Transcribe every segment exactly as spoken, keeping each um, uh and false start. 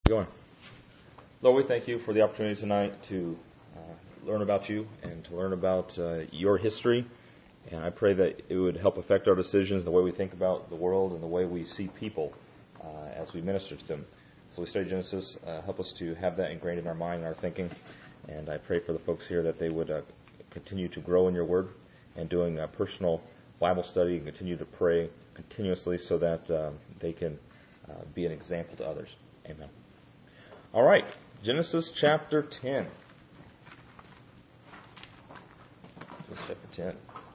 Going. Lord, we thank you for the opportunity tonight to uh, learn about you and to learn about uh, your history. And I pray that it would help affect our decisions, the way we think about the world and the way we see people uh, as we minister to them. So we study Genesis. Uh, help us to have that ingrained in our mind and our thinking. And I pray for the folks here that they would uh, continue to grow in your word and doing a personal Bible study and continue to pray continuously so that uh, they can uh, be an example to others. Amen. All right, Genesis chapter ten. Genesis chapter ten.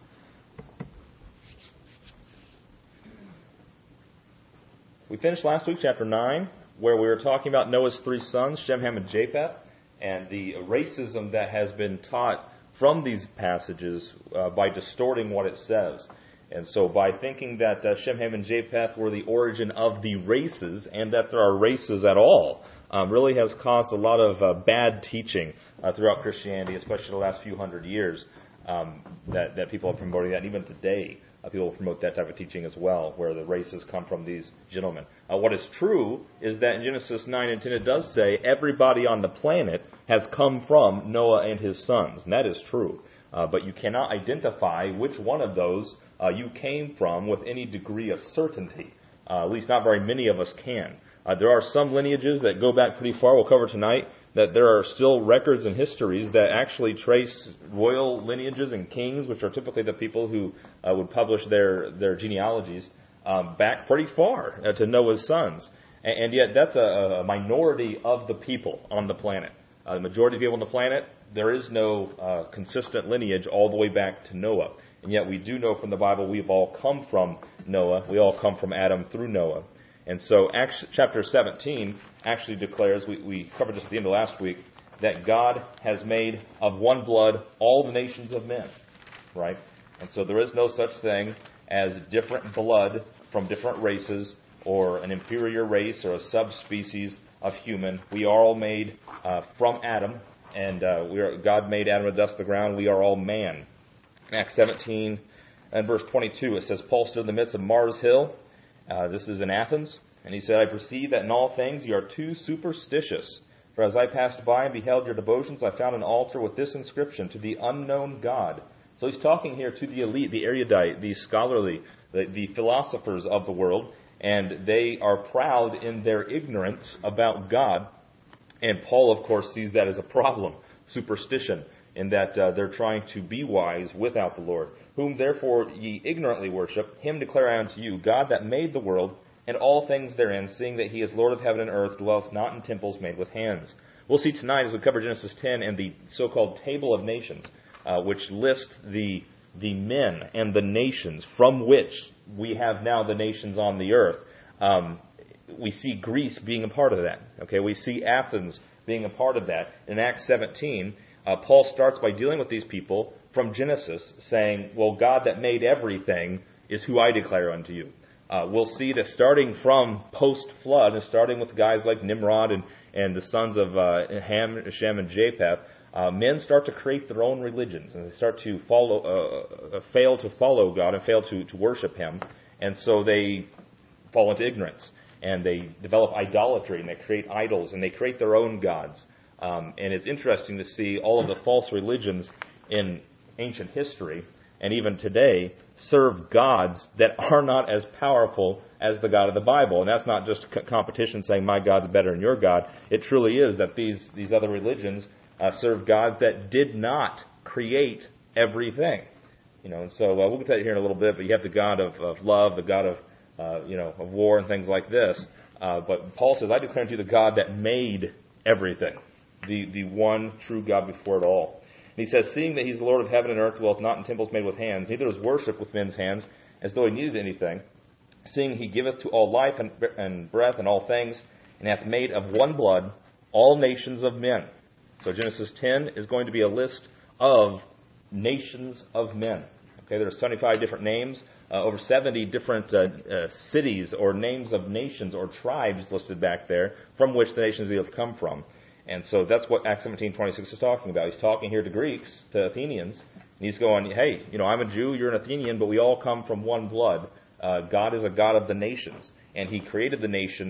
We finished last week, chapter nine, where we were talking about Noah's three sons, Shem, Ham, and Japheth, and the racism that has been taught from these passages uh, by distorting what it says. And so by thinking that uh, Shem, Ham, and Japheth were the origin of the races and that there are races at all um, really has caused a lot of uh, bad teaching uh, throughout Christianity, especially the last few hundred years, um, that, that people are promoting that. And even today, uh, people promote that type of teaching as well, where the races come from these gentlemen. Uh, what is true is that in Genesis nine and ten it does say everybody on the planet has come from Noah and his sons. And that is true. Uh, but you cannot identify which one of those uh, you came from with any degree of certainty. Uh, at least not very many of us can. Uh, there are some lineages that go back pretty far. We'll cover tonight that there are still records and histories that actually trace royal lineages and kings, which are typically the people who uh, would publish their, their genealogies, um, back pretty far uh, to Noah's sons. And, and yet that's a, a minority of the people on the planet. Uh, the majority of people on the planet, there is no uh, consistent lineage all the way back to Noah. And yet we do know from the Bible we've all come from Noah. We all come from Adam through Noah. And so Acts chapter seventeen actually declares, we, we covered this at the end of last week, that God has made of one blood all the nations of men. Right? And so there is no such thing as different blood from different races or an inferior race or a subspecies of human. We are all made uh, from Adam, and uh, we are, God made Adam of dust of the ground. We are all man. In Acts seventeen and verse twenty-two, it says, Paul stood in the midst of Mars Hill. Uh, this is in Athens. And he said, I perceive that in all things you are too superstitious. For as I passed by and beheld your devotions, I found an altar with this inscription, to the unknown God. So he's talking here to the elite, the erudite, the scholarly, the, the philosophers of the world. And they are proud in their ignorance about God. And Paul, of course, sees that as a problem, superstition, in that uh, they're trying to be wise without the Lord. Whom therefore ye ignorantly worship, him declare I unto you, God that made the world and all things therein, seeing that he is Lord of heaven and earth, dwelleth not in temples made with hands. We'll see tonight as we cover Genesis ten and the so-called Table of Nations, uh, which lists the the men and the nations from which we have now the nations on the earth. Um, we see Greece being a part of that. Okay, we see Athens being a part of that. In Acts seventeen, uh, Paul starts by dealing with these people from Genesis, saying, well, God that made everything is who I declare unto you. Uh, we'll see that starting from post-flood, and starting with guys like Nimrod and, and the sons of uh, Ham, Shem, and Japheth, uh, men start to create their own religions, and they start to follow, uh, uh, fail to follow God and fail to, to worship Him, and so they fall into ignorance, and they develop idolatry, and they create idols, and they create their own gods. Um, and it's interesting to see all of the false religions in ancient history, and even today, serve gods that are not as powerful as the God of the Bible. And that's not just competition saying my God's better than your God. It truly is that these, these other religions uh, serve gods that did not create everything. You know, and so uh, we'll get to that here in a little bit, but you have the God of, of love, the God of, uh, you know, of war and things like this. Uh, but Paul says, I declare unto you the God that made everything, the, the one true God before it all. And he says, seeing that he's the Lord of heaven and earth, dwelleth not in temples made with hands, neither is worship with men's hands, as though he needed anything, seeing he giveth to all life and, and breath and all things, and hath made of one blood all nations of men. So Genesis ten is going to be a list of nations of men. Okay, there are seventy-five different names, uh, over seventy different uh, uh, cities or names of nations or tribes listed back there, from which the nations of the earth come from. And so that's what Acts seventeen twenty-six is talking about. He's talking here to Greeks, to Athenians, and he's going, hey, you know, I'm a Jew, you're an Athenian, but we all come from one blood. Uh, God is a God of the nations, and he created the nations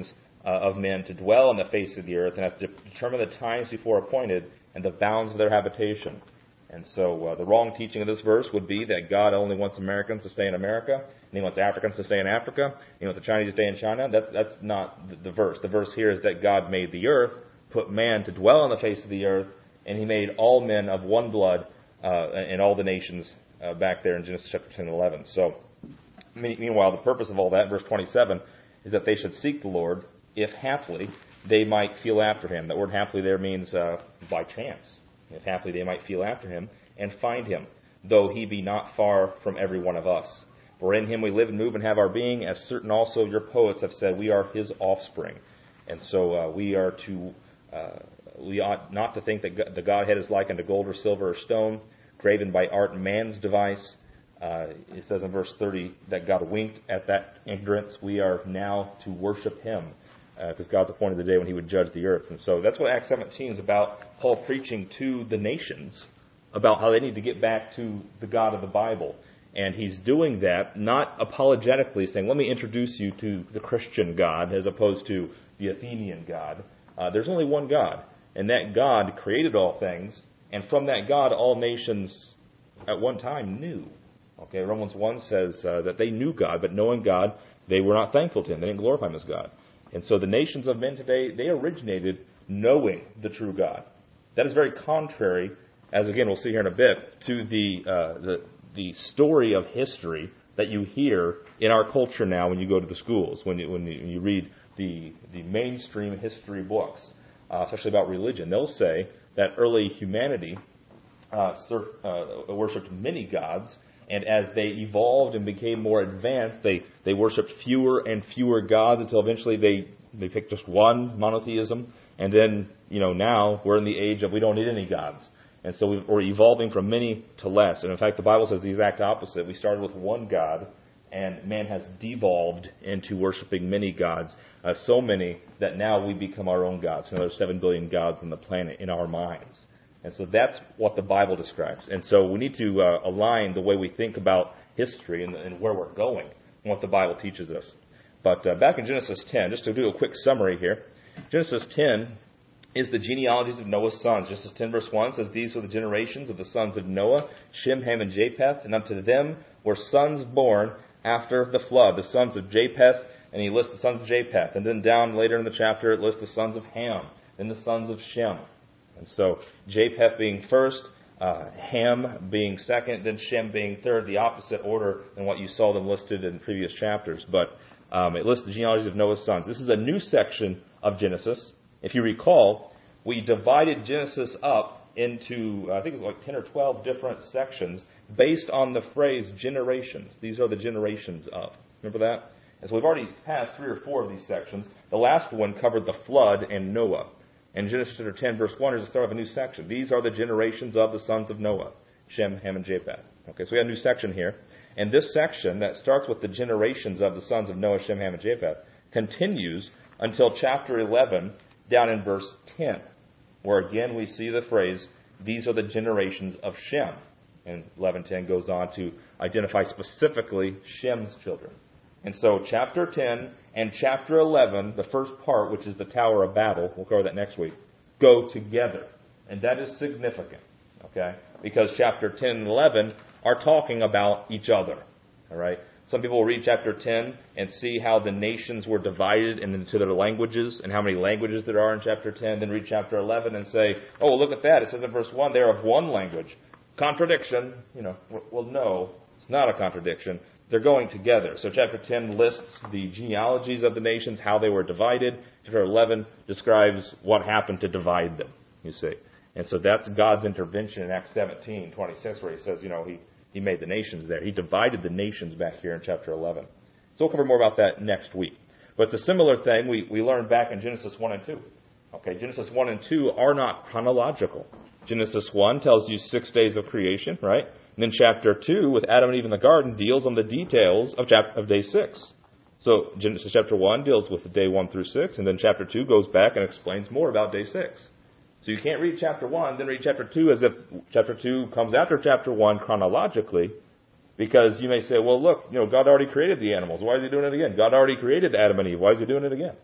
uh, of men to dwell on the face of the earth, and hath de- determined the times before appointed and the bounds of their habitation. And so uh, the wrong teaching of this verse would be that God only wants Americans to stay in America, and He wants Africans to stay in Africa, and He wants the Chinese to stay in China. That's that's not the, the verse. The verse here is that God made the earth, put man to dwell on the face of the earth, and He made all men of one blood uh, in all the nations uh, back there in Genesis chapter ten and eleven. So, meanwhile, the purpose of all that, verse twenty-seven, is that they should seek the Lord, if haply they might feel after Him. That word haply there means uh, by chance. If haply they might feel after Him and find Him, though He be not far from every one of us. For in Him we live and move and have our being, as certain also your poets have said, we are His offspring. And so uh, we are to, uh, we ought not to think that the Godhead is like unto gold or silver or stone, graven by art and man's device. Uh, it says in verse thirty that God winked at that ignorance. We are now to worship Him, because uh, God's appointed the day when He would judge the earth. And so that's what Acts seventeen is about, Paul preaching to the nations about how they need to get back to the God of the Bible. And he's doing that not apologetically, saying, let me introduce you to the Christian God as opposed to the Athenian God. Uh, there's only one God, and that God created all things, and from that God all nations at one time knew. Okay, Romans one says uh, that they knew God, but knowing God, they were not thankful to Him. They didn't glorify Him as God. And so the nations of men today, they originated knowing the true God. That is very contrary, as again we'll see here in a bit, to the uh, the, the story of history that you hear in our culture now when you go to the schools, when you, when you, when you read the, the mainstream history books, uh, especially about religion. They'll say that early humanity uh, sur- uh, worshipped many gods, and as they evolved and became more advanced, they, they worshipped fewer and fewer gods until eventually they, they picked just one, monotheism. And then, you know, now we're in the age of we don't need any gods. And so we're evolving from many to less. And in fact, the Bible says the exact opposite. We started with one God, and man has devolved into worshiping many gods, uh, so many that now we become our own gods. Another seven billion gods on the planet in our minds. And so that's what the Bible describes. And so we need to uh, align the way we think about history and, and where we're going and what the Bible teaches us. But uh, back in Genesis ten, just to do a quick summary here, Genesis ten is the genealogies of Noah's sons. Genesis ten verse one says, these are the generations of the sons of Noah, Shem, Ham, and Japheth, and unto them were sons born after the flood, the sons of Japheth, and he lists the sons of Japheth. And then down later in the chapter it lists the sons of Ham, then the sons of Shem. And so Japheth being first, uh, Ham being second, then Shem being third, the opposite order than what you saw them listed in previous chapters. But um, it lists the genealogies of Noah's sons. This is a new section of Genesis. If you recall, we divided Genesis up into, I think it was like ten or twelve different sections based on the phrase generations. These are the generations of. Remember that? And so we've already passed three or four of these sections. The last one covered the flood and Noah. And Genesis chapter ten, verse one is the start of a new section. These are the generations of the sons of Noah, Shem, Ham, and Japheth. Okay, so we have a new section here. And this section that starts with the generations of the sons of Noah, Shem, Ham, and Japheth continues until chapter eleven, down in verse ten, where again we see the phrase, these are the generations of Shem. And eleven ten goes on to identify specifically Shem's children. And so chapter ten and chapter eleven, the first part, which is the Tower of Babel, we'll cover that next week, go together. And that is significant, okay? Because chapter ten and eleven are talking about each other, all right? Some people will read chapter ten and see how the nations were divided into their languages and how many languages there are in chapter ten, then read chapter eleven and say, oh, well, look at that. It says in verse one, they're of one language. Contradiction. You know, well, no, it's not a contradiction. They're going together. So chapter ten lists the genealogies of the nations, how they were divided. Chapter eleven describes what happened to divide them, you see. And so that's God's intervention in Acts seventeen twenty-six, where he says, you know, he He made the nations there. He divided the nations back here in chapter eleven. So we'll cover more about that next week. But it's a similar thing we, we learned back in Genesis one and two. Okay, Genesis one and two are not chronological. Genesis one tells you six days of creation, right? And then chapter two, with Adam and Eve in the garden, deals on the details of, chapter, of day six. So Genesis chapter one deals with day one through six, and then chapter two goes back and explains more about day six. So you can't read chapter one, then read chapter two as if chapter two comes after chapter one chronologically, because you may say, well, look, you know, God already created the animals. Why is he doing it again? God already created Adam and Eve. Why is he doing it again?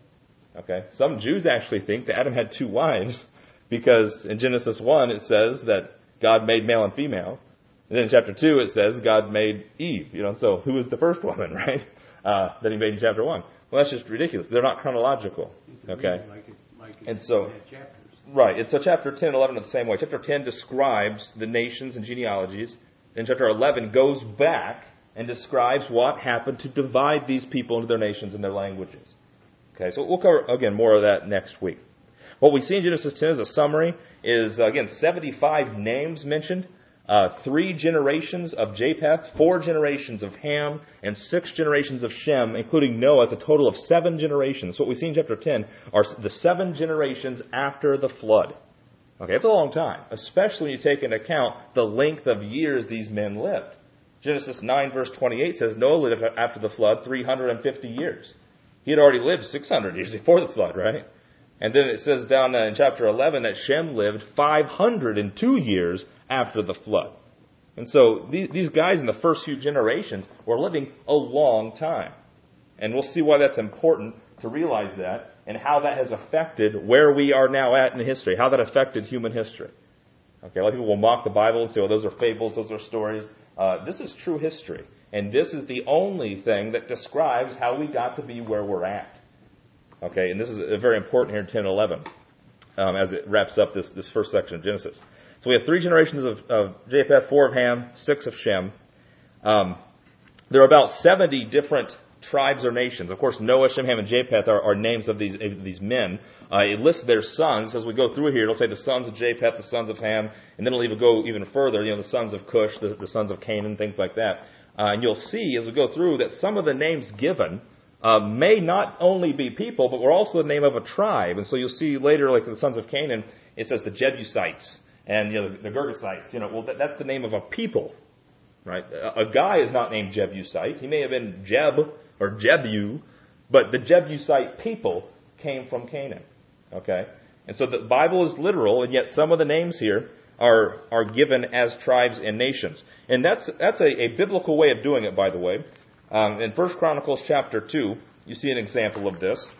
Okay, some Jews actually think that Adam had two wives because in Genesis one it says that God made male and female. And then in chapter two it says God made Eve. You know, so who was the first woman, right? Uh, that he made in chapter one. Well, that's just ridiculous. They're not chronological. Okay, like it's, like it's and so chapters. Right, and so chapter ten and eleven are the same way. Chapter ten describes the nations and genealogies, and chapter eleven goes back and describes what happened to divide these people into their nations and their languages. Okay, so we'll cover, again, more of that next week. What we see in Genesis ten as a summary is, uh, again, seventy-five names mentioned, uh, three generations of Japheth, four generations of Ham, and six generations of Shem, including Noah. It's a total of seven generations. So what we see in chapter ten are the seven generations after the flood. Okay, it's a long time, especially when you take into account the length of years these men lived. Genesis nine verse twenty-eight says Noah lived after the flood three hundred fifty years. He had already lived six hundred years before the flood, right? And then it says down in chapter eleven that Shem lived five hundred two years after the flood. And so these, these guys in the first few generations were living a long time. And we'll see why that's important to realize that and how that has affected where we are now at in history, how that affected human history. Okay, a lot of people will mock the Bible and say, well, those are fables, those are stories. Uh, this is true history. And this is the only thing that describes how we got to be where we're at. Okay, and this is very important here in ten and eleven um, as it wraps up this, this first section of Genesis. So we have three generations of, of Japheth, four of Ham, six of Shem. Um, there are about seventy different tribes or nations. Of course, Noah, Shem, Ham, and Japheth are, are names of these of these men. Uh, it lists their sons. As we go through here, it'll say the sons of Japheth, the sons of Ham, and then it'll even go even further, you know, the sons of Cush, the, the sons of Canaan, things like that. Uh, and you'll see as we go through that some of the names given uh, may not only be people, but were also the name of a tribe. And so you'll see later, like the sons of Canaan, it says the Jebusites and, you know, the, the Girgasites. You know, well, that, that's the name of a people, right? A, a guy is not named Jebusite. He may have been Jeb or Jebu, but the Jebusite people came from Canaan. Okay, and so the Bible is literal, and yet some of the names here are are given as tribes and nations, and that's that's a, a biblical way of doing it. By the way, um, in First Chronicles chapter two, you see an example of this,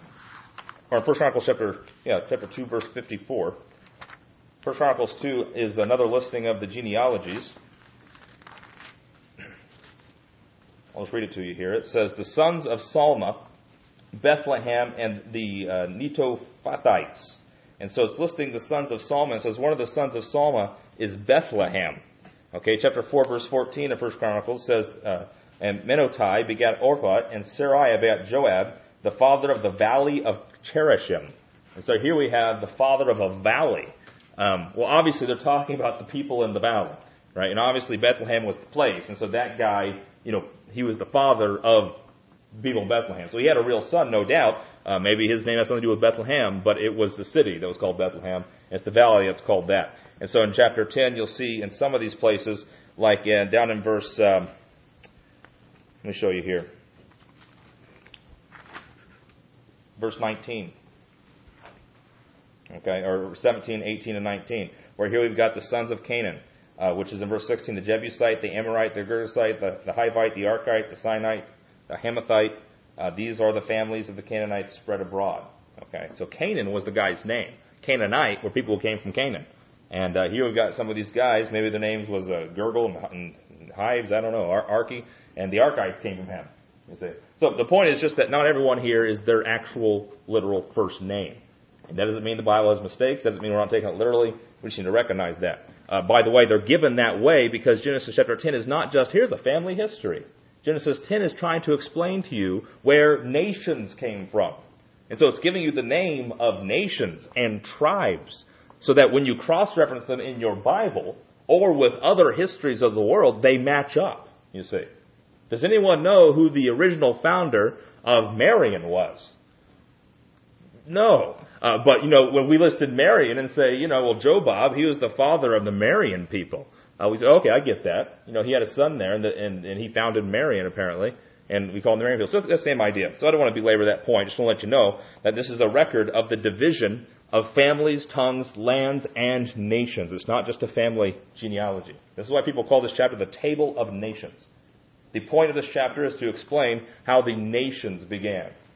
or in First Chronicles chapter yeah chapter two verse fifty-four. First Chronicles two is another listing of the genealogies. I'll just read it to you here. It says, the sons of Salma, Bethlehem, and the uh, Netophathites. And so it's listing the sons of Salma. It says one of the sons of Salma is Bethlehem. Okay, chapter four, verse fourteen of First Chronicles says, uh, and Menotai begat Orpah, and Sarai begat Joab, the father of the valley of Cherishim. And so here we have the father of a valley. Um, well, obviously they're talking about the people in the valley, right? And obviously Bethlehem was the place. And so that guy, you know, he was the father of people in Bethlehem. So he had a real son, no doubt. Uh, maybe his name has something to do with Bethlehem, but it was the city that was called Bethlehem. It's the valley that's called that. And so in chapter ten, you'll see in some of these places, like uh, down in verse, um, let me show you here. Verse nineteen. Okay, or seventeen, eighteen, and nineteen. Where here we've got the sons of Canaan. Uh, which is in verse sixteen, the Jebusite, the Amorite, the Girgasite, the, the Hivite, the Archite, the Sinite, the Hamathite. Uh, these are the families of the Canaanites spread abroad. Okay, so Canaan was the guy's name. Canaanite were people who came from Canaan. And uh, here we've got some of these guys. Maybe their names was uh, Gurgle and, and Hives, I don't know, Ar- Archi, and the Archites came from him. You see. So the point is just that not everyone here is their actual literal first name. And that doesn't mean the Bible has mistakes. That doesn't mean we're not taking it literally. We just need to recognize that. Uh, by the way, they're given that way because Genesis chapter ten is not just, here's a family history. Genesis ten is trying to explain to you where nations came from. And so it's giving you the name of nations and tribes so that when you cross-reference them in your Bible or with other histories of the world, they match up, you see. Does anyone know who the original founder of Marion was? No. Uh, but, you know, when we listed Marion and say, you know, well, Jobab, he was the father of the Marion people. Uh, we say, okay, I get that. You know, he had a son there, and, the, and, and he founded Marion, apparently, and we call him the Marion people. So that's the same idea. So I don't want to belabor that point. Just want to let you know that this is a record of the division of families, tongues, lands, and nations. It's not just a family genealogy. This is why people call this chapter the Table of Nations. The point of this chapter is to explain how the nations began.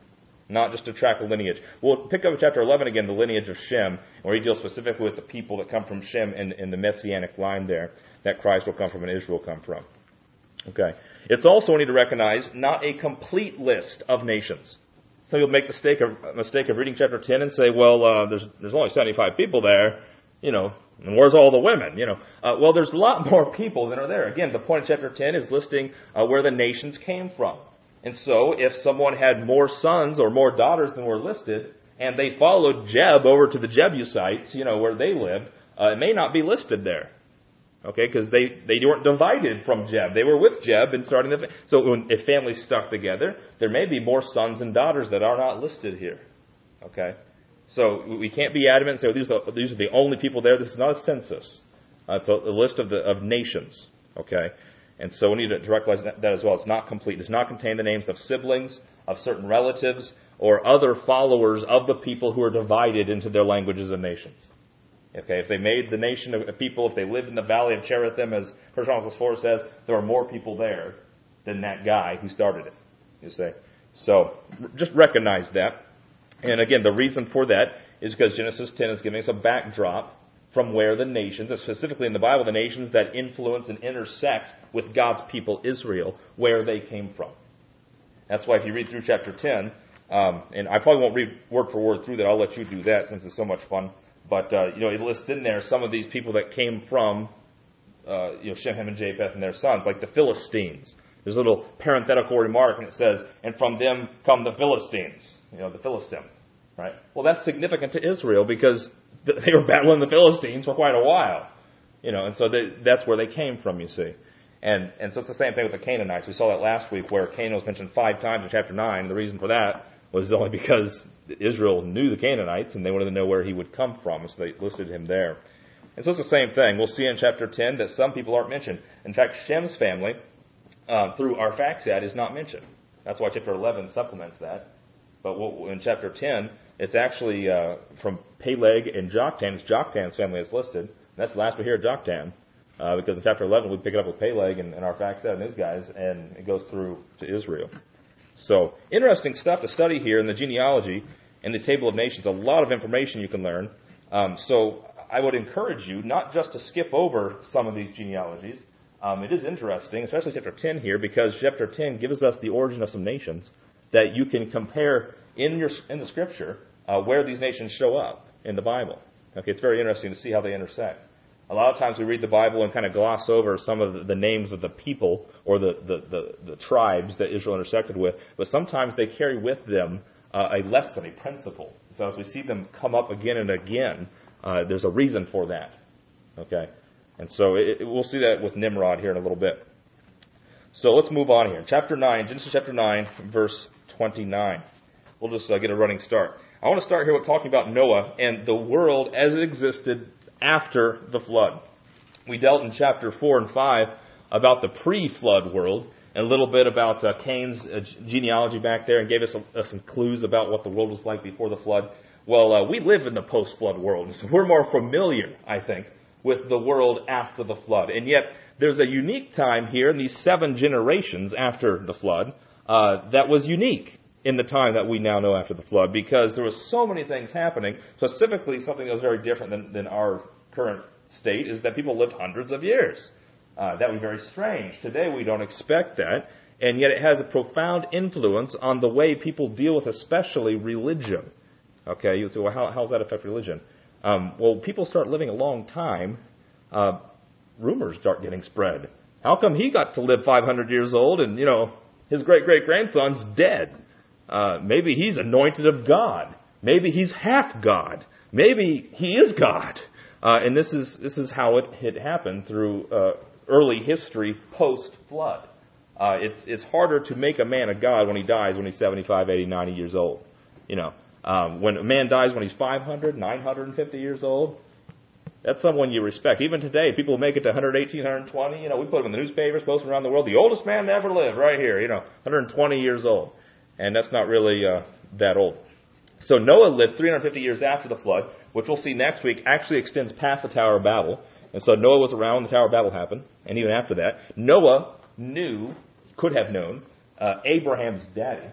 not just to track a lineage. We'll pick up in chapter eleven again, the lineage of Shem, where he deals specifically with the people that come from Shem in, in the messianic line there, that Christ will come from and Israel will come from. Okay. It's also, we need to recognize, not a complete list of nations. Some people make the mistake of, mistake of reading chapter ten and say, well, uh, there's, there's only seventy-five people there, you know, and where's all the women, you know? Uh, well, there's a lot more people than are there. Again, the point of chapter ten is listing uh, where the nations came from. And so, if someone had more sons or more daughters than were listed, and they followed Jeb over to the Jebusites, you know, where they lived, uh, it may not be listed there. Okay, because they, they weren't divided from Jeb. They were with Jeb and starting the fa- So when, if families stuck together, there may be more sons and daughters that are not listed here. Okay? So we can't be adamant and say, well, these, are, these are the only people there. This is not a census. Uh, it's a, a list of the of nations. Okay? And so we need to recognize that, that as well. It's not complete. It does not contain the names of siblings, of certain relatives, or other followers of the people who are divided into their languages and nations. Okay, if they made the nation of people, if they lived in the valley of Cherithim, as First Chronicles four says, there are more people there than that guy who started it, you see. So, just recognize that. And again, the reason for that is because Genesis ten is giving us a backdrop from where the nations, and specifically in the Bible, the nations that influence and intersect with God's people Israel, where they came from. That's why if you read through chapter ten, um, and I probably won't read word for word through that, I'll let you do that since it's so much fun. But, uh, you know, it lists in there some of these people that came from, uh, you know, Shem, Ham, and Japheth and their sons, like the Philistines. There's a little parenthetical remark, and it says, and from them come the Philistines, you know, the Philistim, right? Well, that's significant to Israel because they were battling the Philistines for quite a while, you know, and so they, that's where they came from, you see. And, and so it's the same thing with the Canaanites. We saw that last week where Canaan was mentioned five times in chapter nine, and the reason for that was only because Israel knew the Canaanites and they wanted to know where he would come from, so they listed him there. And so it's the same thing. We'll see in chapter ten that some people aren't mentioned. In fact, Shem's family, uh, through Arphaxad, is not mentioned. That's why chapter eleven supplements that. But we'll, in chapter ten, it's actually uh, from Peleg and Joktan. It's Joktan's family that's listed. And that's the last we hear of Joktan. Uh, because in chapter eleven, we pick it up with Peleg and, and Arphaxad and his guys, and it goes through to Israel. So, interesting stuff to study here in the genealogy and the table of nations. A lot of information you can learn. Um, so, I would encourage you not just to skip over some of these genealogies. Um, it is interesting, especially chapter ten here, because chapter ten gives us the origin of some nations that you can compare in your in the Scripture uh, where these nations show up in the Bible. Okay, it's very interesting to see how they intersect. A lot of times we read the Bible and kind of gloss over some of the, the names of the people or the, the, the, the tribes that Israel intersected with, but sometimes they carry with them uh, a lesson, a principle. So as we see them come up again and again, uh, there's a reason for that. Okay? And so it, it, we'll see that with Nimrod here in a little bit. So let's move on here. Chapter nine, Genesis chapter nine, verse twenty-nine. We'll just uh, get a running start. I want to start here with talking about Noah and the world as it existed after the flood. We dealt in chapter four and five about the pre-flood world and a little bit about uh, Cain's uh, genealogy back there and gave us a, uh, some clues about what the world was like before the flood. Well, uh, we live in the post-flood world, so we're more familiar, I think, with the world after the flood. And yet, there's a unique time here in these seven generations after the flood uh, that was unique in the time that we now know after the flood, because there was so many things happening. Specifically, something that was very different than, than our current state is that people lived hundreds of years. Uh, that would be very strange. Today, we don't expect that, and yet it has a profound influence on the way people deal with especially religion. Okay, you would say, well, how, how does that affect religion? Um, well, people start living a long time, uh, rumors start getting spread. How come he got to live five hundred years old and, you know, his great-great-grandson's dead? Uh, maybe he's anointed of God. Maybe he's half God. Maybe he is God. Uh, and this is this is how it had happened through uh, early history post-flood. Uh, it's it's harder to make a man a god when he dies when he's seventy-five, eighty, ninety years old. You know, um, when a man dies when he's five hundred, nine hundred fifty years old, that's someone you respect. Even today, people make it to one hundred eighteen, one hundred twenty. You know, we put them in the newspapers, post them around the world. The oldest man to ever live, right here. You know, one hundred twenty years old. And that's not really uh, that old. So Noah lived three hundred fifty years after the flood, which we'll see next week actually extends past the Tower of Babel. And so Noah was around when the Tower of Babel happened, and even after that. Noah knew, could have known, uh, Abraham's daddy,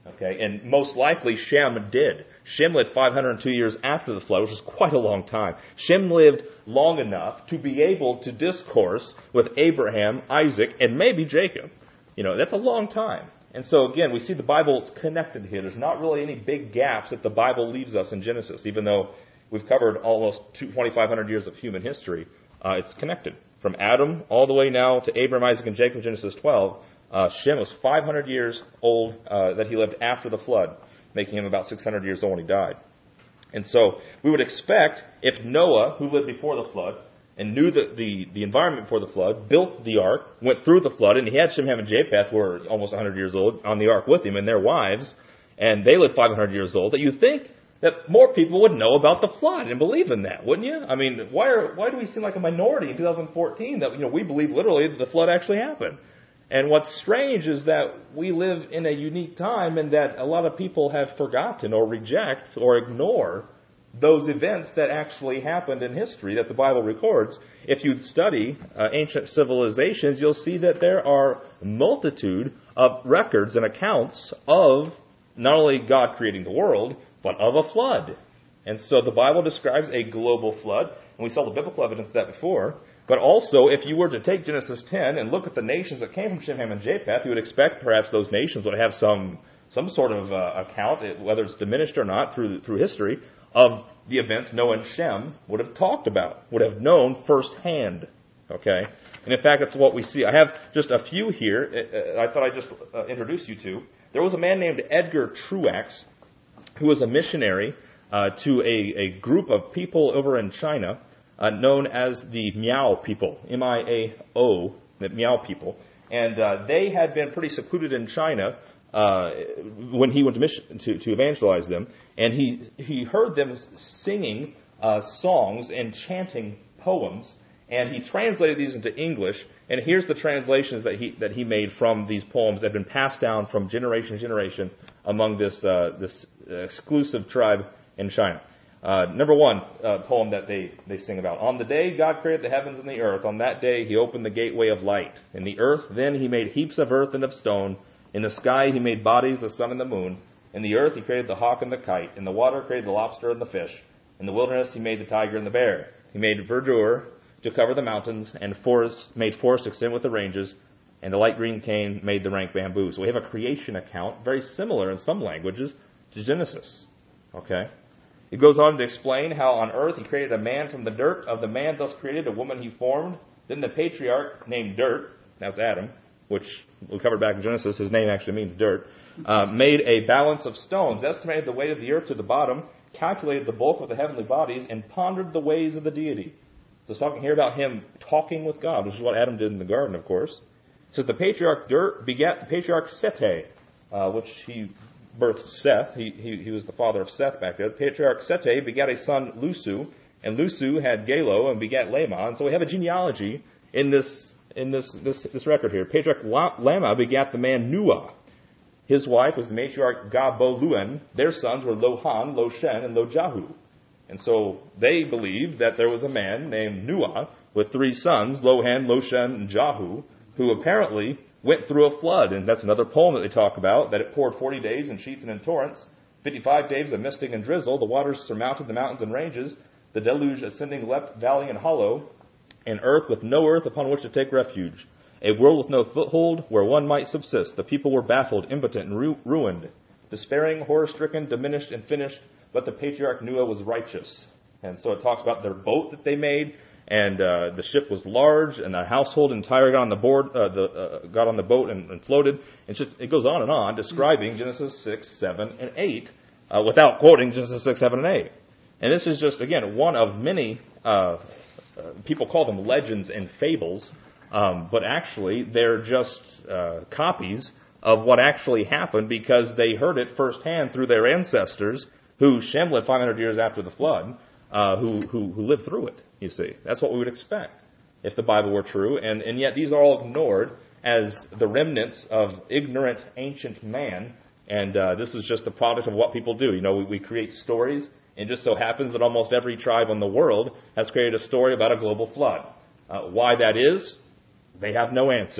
Okay, and most likely Shem did. Shem lived five hundred two years after the flood, which is quite a long time. Shem lived long enough to be able to discourse with Abraham, Isaac, and maybe Jacob. You know, that's a long time. And so again, we see the Bible's connected here. There's not really any big gaps that the Bible leaves us in Genesis, even though we've covered almost twenty-five hundred years of human history. Uh, it's connected. From Adam all the way now to Abraham, Isaac, and Jacob, Genesis twelve. Uh, Shem was five hundred years old uh, that he lived after the flood, making him about six hundred years old when he died. And so we would expect if Noah, who lived before the flood and knew the, the, the environment before the flood, built the ark, went through the flood, and he had Shem, Ham, and Japheth, who were almost one hundred years old, on the ark with him, and their wives, and they lived five hundred years old, that you'd think that more people would know about the flood and believe in that, wouldn't you? I mean, why are why do we seem like a minority in two thousand fourteen that, you know, we believe literally that the flood actually happened? And what's strange is that we live in a unique time and that a lot of people have forgotten or reject or ignore those events that actually happened in history that the Bible records. If you study uh, ancient civilizations, you'll see that there are a multitude of records and accounts of not only God creating the world, but of a flood. And so the Bible describes a global flood, and we saw the biblical evidence of that before. But also, if you were to take Genesis ten and look at the nations that came from Shem, Ham, and Japheth, you would expect perhaps those nations would have some some sort of uh, account, whether it's diminished or not through through history, of the events Noah and Shem would have talked about, would have known firsthand. Okay? And in fact, that's what we see. I have just a few here I thought I'd just uh, introduce you to. There was a man named Edgar Truax who was a missionary uh, to a, a group of people over in China uh, known as the Miao people, M I A O, the Miao people. And uh, they had been pretty secluded in China uh, when he went to, mission, to to evangelize them. And he, he heard them singing uh, songs and chanting poems. And he translated these into English. And here's the translations that he that he made from these poems that have been passed down from generation to generation among this uh, this exclusive tribe in China. Uh, number one uh, poem that they, they sing about. On the day God created the heavens and the earth, on that day he opened the gateway of light. In the earth then he made heaps of earth and of stone. In the sky he made bodies, the sun and the moon. In the earth he created the hawk and the kite. In the water he created the lobster and the fish. In the wilderness he made the tiger and the bear. He made verdure to cover the mountains, and forest, made forest extend with the ranges, and the light green cane made the rank bamboo. So we have a creation account, very similar in some languages to Genesis. Okay? It goes on to explain how on earth he created a man from the dirt. Of the man thus created, a woman he formed. Then the patriarch named Dirt, that's Adam, which we covered back in Genesis, his name actually means dirt, uh, made a balance of stones, estimated the weight of the earth to the bottom, calculated the bulk of the heavenly bodies, and pondered the ways of the deity. So it's talking here about him talking with God, which is what Adam did in the garden, of course. It says the patriarch Dirt begat the patriarch Sete, uh, which he birthed Seth. He, he, he was the father of Seth back there. The patriarch Sete begat a son Lusu, and Lusu had Galo and begat Lama. And so we have a genealogy in this in this this, this record here. Patriarch Lama begat the man Nuah. His wife was the matriarch Gaboluen. Their sons were Lohan, Loshen, and Lojahu. And so they believed that there was a man named Nuah with three sons, Lohan, Loshen, and Jahu, who apparently went through a flood. And that's another poem that they talk about, that it poured forty days in sheets and in torrents, fifty-five days of misting and drizzle. The waters surmounted the mountains and ranges, the deluge ascending leapt valley and hollow, and earth with no earth upon which to take refuge. A world with no foothold where one might subsist. The people were baffled, impotent, and ru- ruined, despairing, horror-stricken, diminished, and finished. But the patriarch Noah was righteous. And so it talks about their boat that they made, and uh, the ship was large, and the household entire got on the board, uh, the, uh, got on the boat and, and floated. It's just, it goes on and on, describing Genesis six, seven, and eight, uh, without quoting Genesis six, seven, and eight. And this is just, again, one of many, uh, uh, people call them legends and fables, um, but actually they're just uh, copies of what actually happened because they heard it firsthand through their ancestors, who Shem lived five hundred years after the flood, uh, who, who, who lived through it, you see. That's what we would expect if the Bible were true. And, and yet these are all ignored as the remnants of ignorant ancient man. And uh, this is just the product of what people do. You know, we, we create stories. And it just so happens that almost every tribe in the world has created a story about a global flood. Uh, why that is, they have no answer.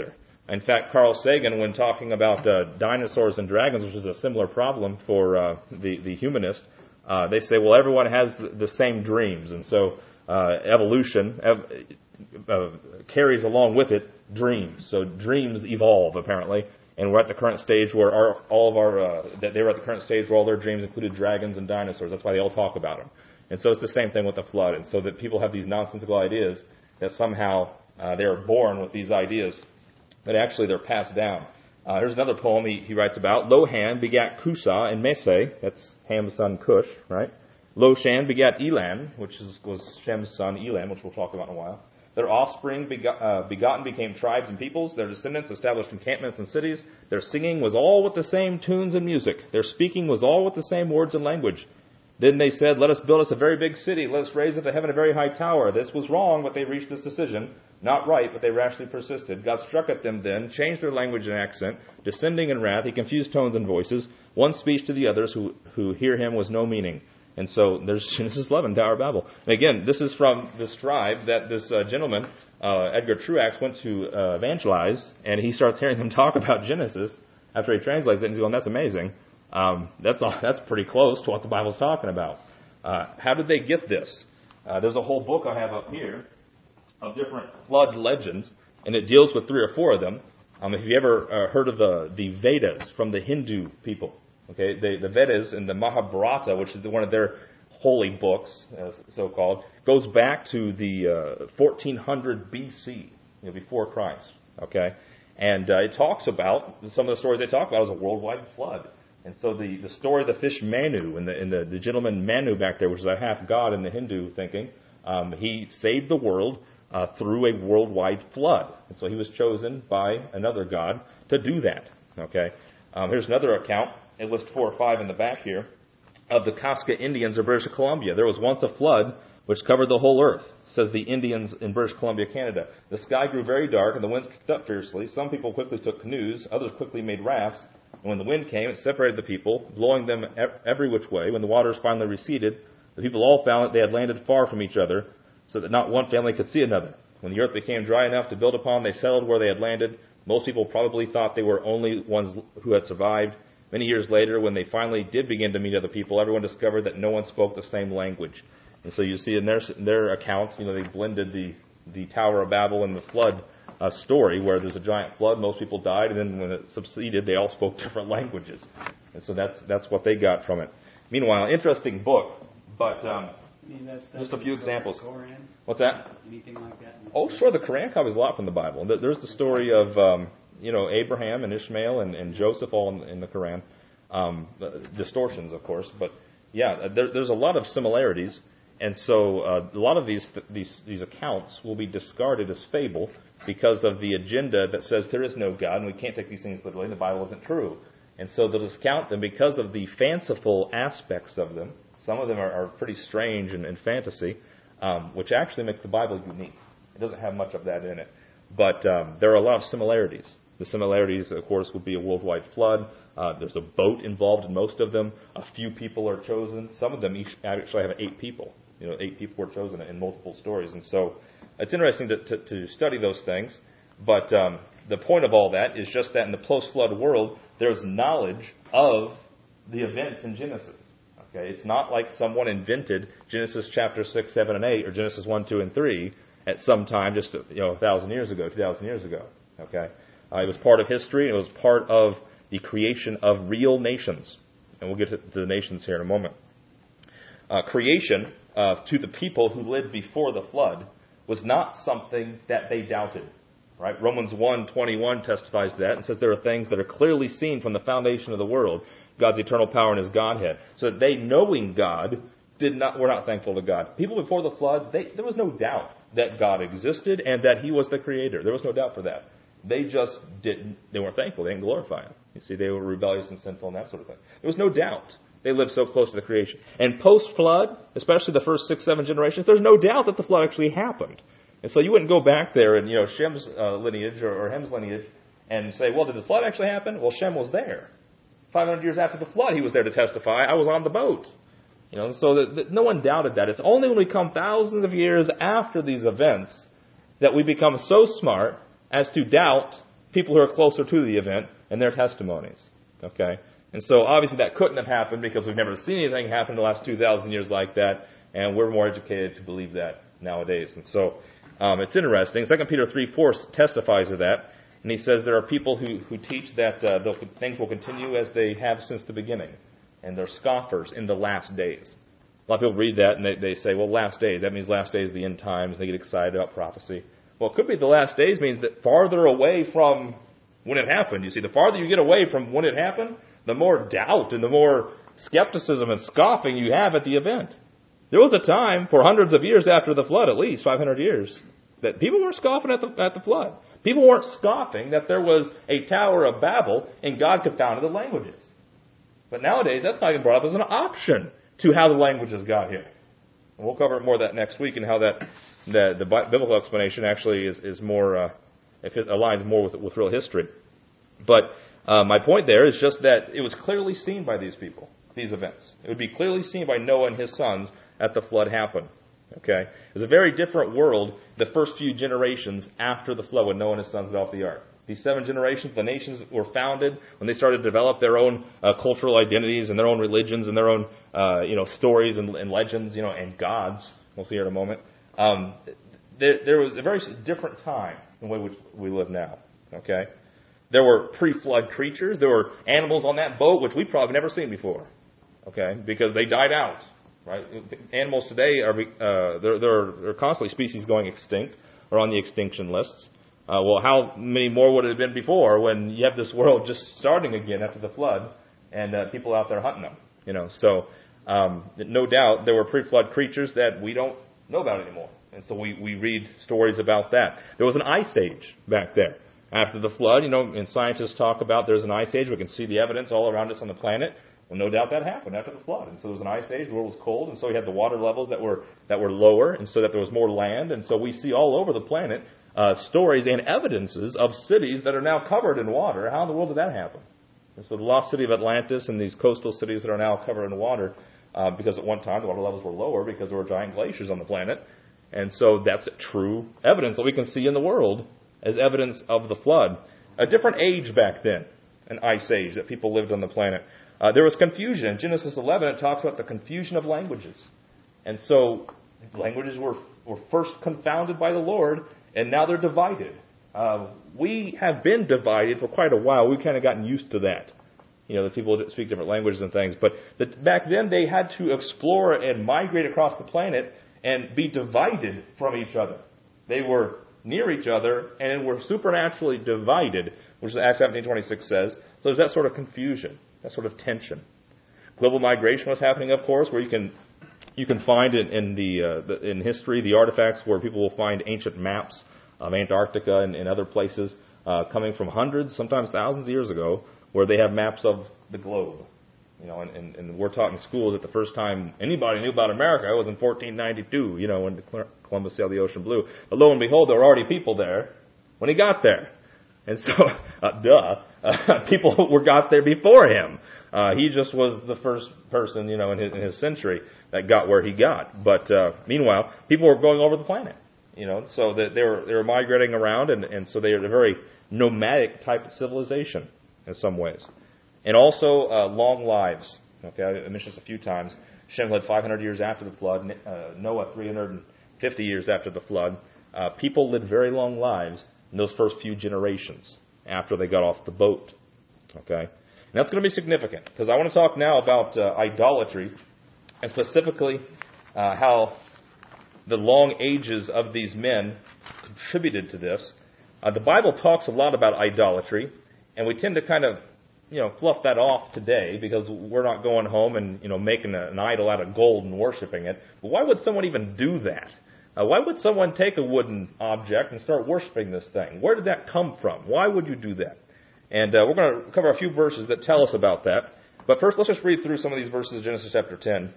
In fact, Carl Sagan, when talking about uh, dinosaurs and dragons, which is a similar problem for uh, the, the humanist, uh, they say, well, everyone has the, the same dreams. And so uh, evolution ev- uh, carries along with it dreams. So dreams evolve, apparently. And we're at the current stage where our, all of our, uh, that they were at the current stage where all their dreams included dragons and dinosaurs. That's why they all talk about them. And so it's the same thing with the flood. And so that people have these nonsensical ideas that somehow uh, they are born with these ideas, but actually they're passed down. Uh, here's another poem he, he writes about. Lohan begat Cusa and Meseh. That's Ham's son Cush, right? Loshan begat Elam, which is, was Shem's son Elam, which we'll talk about in a while. Their offspring begot, uh, begotten became tribes and peoples. Their descendants established encampments and cities. Their singing was all with the same tunes and music. Their speaking was all with the same words and language. Then they said, let us build us a very big city. Let us raise it to heaven a very high tower. This was wrong, but they reached this decision. Not right, but they rashly persisted. God struck at them then, changed their language and accent. Descending in wrath, he confused tones and voices. One speech to the others who, who hear him was no meaning. And so there's Genesis eleven, Tower of Babel. And again, this is from this tribe that this uh, gentleman, uh, Edgar Truax, went to uh, evangelize, and he starts hearing them talk about Genesis after he translates it, and he's going, that's amazing. Um, that's all, that's pretty close to what the Bible's talking about. Uh, how did they get this? Uh, there's a whole book I have up here of different flood legends, and it deals with three or four of them. Um, if you ever uh, heard of the, the Vedas from the Hindu people, okay, the, the Vedas and the Mahabharata, which is one of their holy books, uh, so-called, goes back to the uh, fourteen hundred B C, you know, before Christ, okay? And uh, it talks about, some of the stories they talk about is a worldwide flood. And so the, the story of the fish Manu, and the, and the, the gentleman Manu back there, which is a half god in the Hindu thinking, um, he saved the world uh, through a worldwide flood. And so he was chosen by another god to do that. Okay. Um, here's another account. It lists four or five in the back here of the Casca Indians of British Columbia. There was once a flood which covered the whole earth, says the Indians in British Columbia, Canada. The sky grew very dark and the winds kicked up fiercely. Some people quickly took canoes. Others quickly made rafts. And when the wind came, it separated the people, blowing them every which way. When the waters finally receded, the people all found that they had landed far from each other, so that not one family could see another. When the earth became dry enough to build upon, they settled where they had landed. Most people probably thought they were only ones who had survived. Many years later, when they finally did begin to meet other people, everyone discovered that no one spoke the same language. And so you see in their, in their accounts, you know, they blended the, the Tower of Babel and the flood uh, story, where there's a giant flood, most people died, and then when it subsided, they all spoke different languages. And so that's that's what they got from it. Meanwhile, interesting book, but um, I mean, that's, that's just a few examples. Koran? What's that? Anything like that? Oh, sure, the Quran covers a lot from the Bible. There's the story of, um, you know, Abraham and Ishmael and, and Joseph all in, in the Quran. Um, distortions, of course, but yeah, there, there's a lot of similarities. And so uh, a lot of these, these these accounts will be discarded as fable because of the agenda that says there is no God and we can't take these things literally and the Bible isn't true. And so they'll discount them because of the fanciful aspects of them. Some of them are, are pretty strange and, and fantasy, um, which actually makes the Bible unique. It doesn't have much of that in it. But um, there are a lot of similarities. The similarities, of course, would be a worldwide flood. Uh, there's a boat involved in most of them. A few people are chosen. Some of them each actually have eight people. You know, eight people were chosen in multiple stories. And so it's interesting to, to, to study those things. But um, the point of all that is just that in the post-flood world, there's knowledge of the events in Genesis. Okay, it's not like someone invented Genesis chapter six, seven, and eight, or Genesis one, two, and three at some time just you know a thousand years ago, two thousand years ago. Okay, uh, it was part of history. And it was part of the creation of real nations. And we'll get to, to the nations here in a moment. Uh, creation uh, to the people who lived before the flood was not something that they doubted. Right? Romans one twenty-one testifies to that and says there are things that are clearly seen from the foundation of the world, God's eternal power and His Godhead. So that they, knowing God, did not were not thankful to God. People before the flood, they, there was no doubt that God existed and that He was the Creator. There was no doubt for that. They just didn't. They weren't thankful. They didn't glorify Him. You see, they were rebellious and sinful and that sort of thing. There was no doubt. They lived so close to the creation. And post-flood, especially the first six, seven generations, there's no doubt that the flood actually happened. And so you wouldn't go back there and, you know, Shem's uh, lineage or, or Ham's lineage and say, well, did the flood actually happen? Well, Shem was there. five hundred years after the flood, he was there to testify. I was on the boat. You know, so that, that no one doubted that. It's only when we come thousands of years after these events that we become so smart as to doubt people who are closer to the event and their testimonies. Okay? And so obviously that couldn't have happened because we've never seen anything happen in the last two thousand years like that, and we're more educated to believe that nowadays. And so um, it's interesting. Second Peter three four testifies to that, and he says there are people who, who teach that uh, things will continue as they have since the beginning, and they're scoffers in the last days. A lot of people read that and they, they say, well, last days, that means last days, the end times. They get excited about prophecy. Well, it could be the last days means that farther away from when it happened. You see, the farther you get away from when it happened, the more doubt and the more skepticism and scoffing you have at the event. There was a time for hundreds of years after the flood, at least five hundred years, that people weren't scoffing at the, at the flood. People weren't scoffing that there was a Tower of Babel and God confounded the languages. But nowadays, that's not even brought up as an option to how the languages got here. And we'll cover more of that next week and how that the, the biblical explanation actually is, is more, uh, if it aligns more with, with real history. But uh, my point there is just that it was clearly seen by these people, these events. It would be clearly seen by Noah and his sons at the flood happened. Okay? It was a very different world the first few generations after the flood when Noah and his sons got off the ark. These seven generations, the nations were founded when they started to develop their own uh, cultural identities and their own religions and their own, uh, you know, stories and, and legends, you know, and gods. We'll see here in a moment. Um, there, there was a very different time in which we live now. Okay, there were pre-flood creatures. There were animals on that boat which we've probably never seen before. Okay, because they died out. Right, animals today are uh, there. There are constantly species going extinct or on the extinction lists. Uh, well, how many more would it have been before when you have this world just starting again after the flood and uh, people out there hunting them? You know, so um, no doubt there were pre-flood creatures that we don't know about anymore. And so we, we read stories about that. There was an ice age back there. After the flood, you know, and scientists talk about there's an ice age. We can see the evidence all around us on the planet. Well, no doubt that happened after the flood. And so there was an ice age. The world was cold. And so we had the water levels that were that were lower. And so that there was more land. And so we see all over the planet Uh, stories and evidences of cities that are now covered in water. How in the world did that happen? And so the lost city of Atlantis and these coastal cities that are now covered in water uh, because at one time the water levels were lower because there were giant glaciers on the planet. And so that's true evidence that we can see in the world as evidence of the flood. A different age back then, an ice age that people lived on the planet. Uh, there was confusion. In Genesis eleven, it talks about the confusion of languages. And so languages were, were first confounded by the Lord, and now they're divided. Uh, we have been divided for quite a while. We've kind of gotten used to that. You know, the people that speak different languages and things. But the, back then they had to explore and migrate across the planet and be divided from each other. They were near each other and were supernaturally divided, which Acts seventeen twenty-six says. So there's that sort of confusion, that sort of tension. Global migration was happening, of course, where you can You can find in, in the, uh, the in history the artifacts where people will find ancient maps of Antarctica and, and other places uh, coming from hundreds, sometimes thousands of years ago, where they have maps of the globe. You know, and, and, and we're taught in schools that the first time anybody knew about America was in fourteen ninety-two. You know, when Columbus sailed the ocean blue. But lo and behold, there were already people there when he got there, and so uh, duh, uh, people were got there before him. Uh, he just was the first person, you know, in his, in his century that got where he got. But uh, meanwhile, people were going over the planet, you know, so that they were they were migrating around, and, and so they are a very nomadic type of civilization in some ways, and also uh, long lives. Okay, I mentioned this a few times. Shem lived five hundred years after the flood. Uh, Noah three hundred fifty years after the flood. Uh, people lived very long lives in those first few generations after they got off the boat. Okay. And that's going to be significant, because I want to talk now about uh, idolatry, and specifically uh, how the long ages of these men contributed to this. Uh, the Bible talks a lot about idolatry, and we tend to kind of, you know, fluff that off today because we're not going home and, you know, making a, an idol out of gold and worshiping it. But why would someone even do that? Uh, why would someone take a wooden object and start worshiping this thing? Where did that come from? Why would you do that? And uh, we're going to cover a few verses that tell us about that. But first, let's just read through some of these verses of Genesis chapter ten.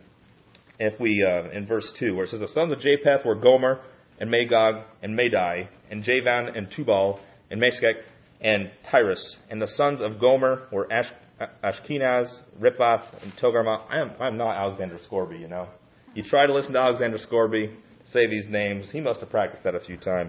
If we, uh, in verse two, where it says, the sons of Japheth were Gomer, and Magog, and Madai, and Javan, and Tubal, and Meshech, and Tyrus. And the sons of Gomer were Ash- Ashkenaz, Riphath, and Togarmah. I am, I'm not Alexander Scorby, you know. You try to listen to Alexander Scorby say these names. He must have practiced that a few times.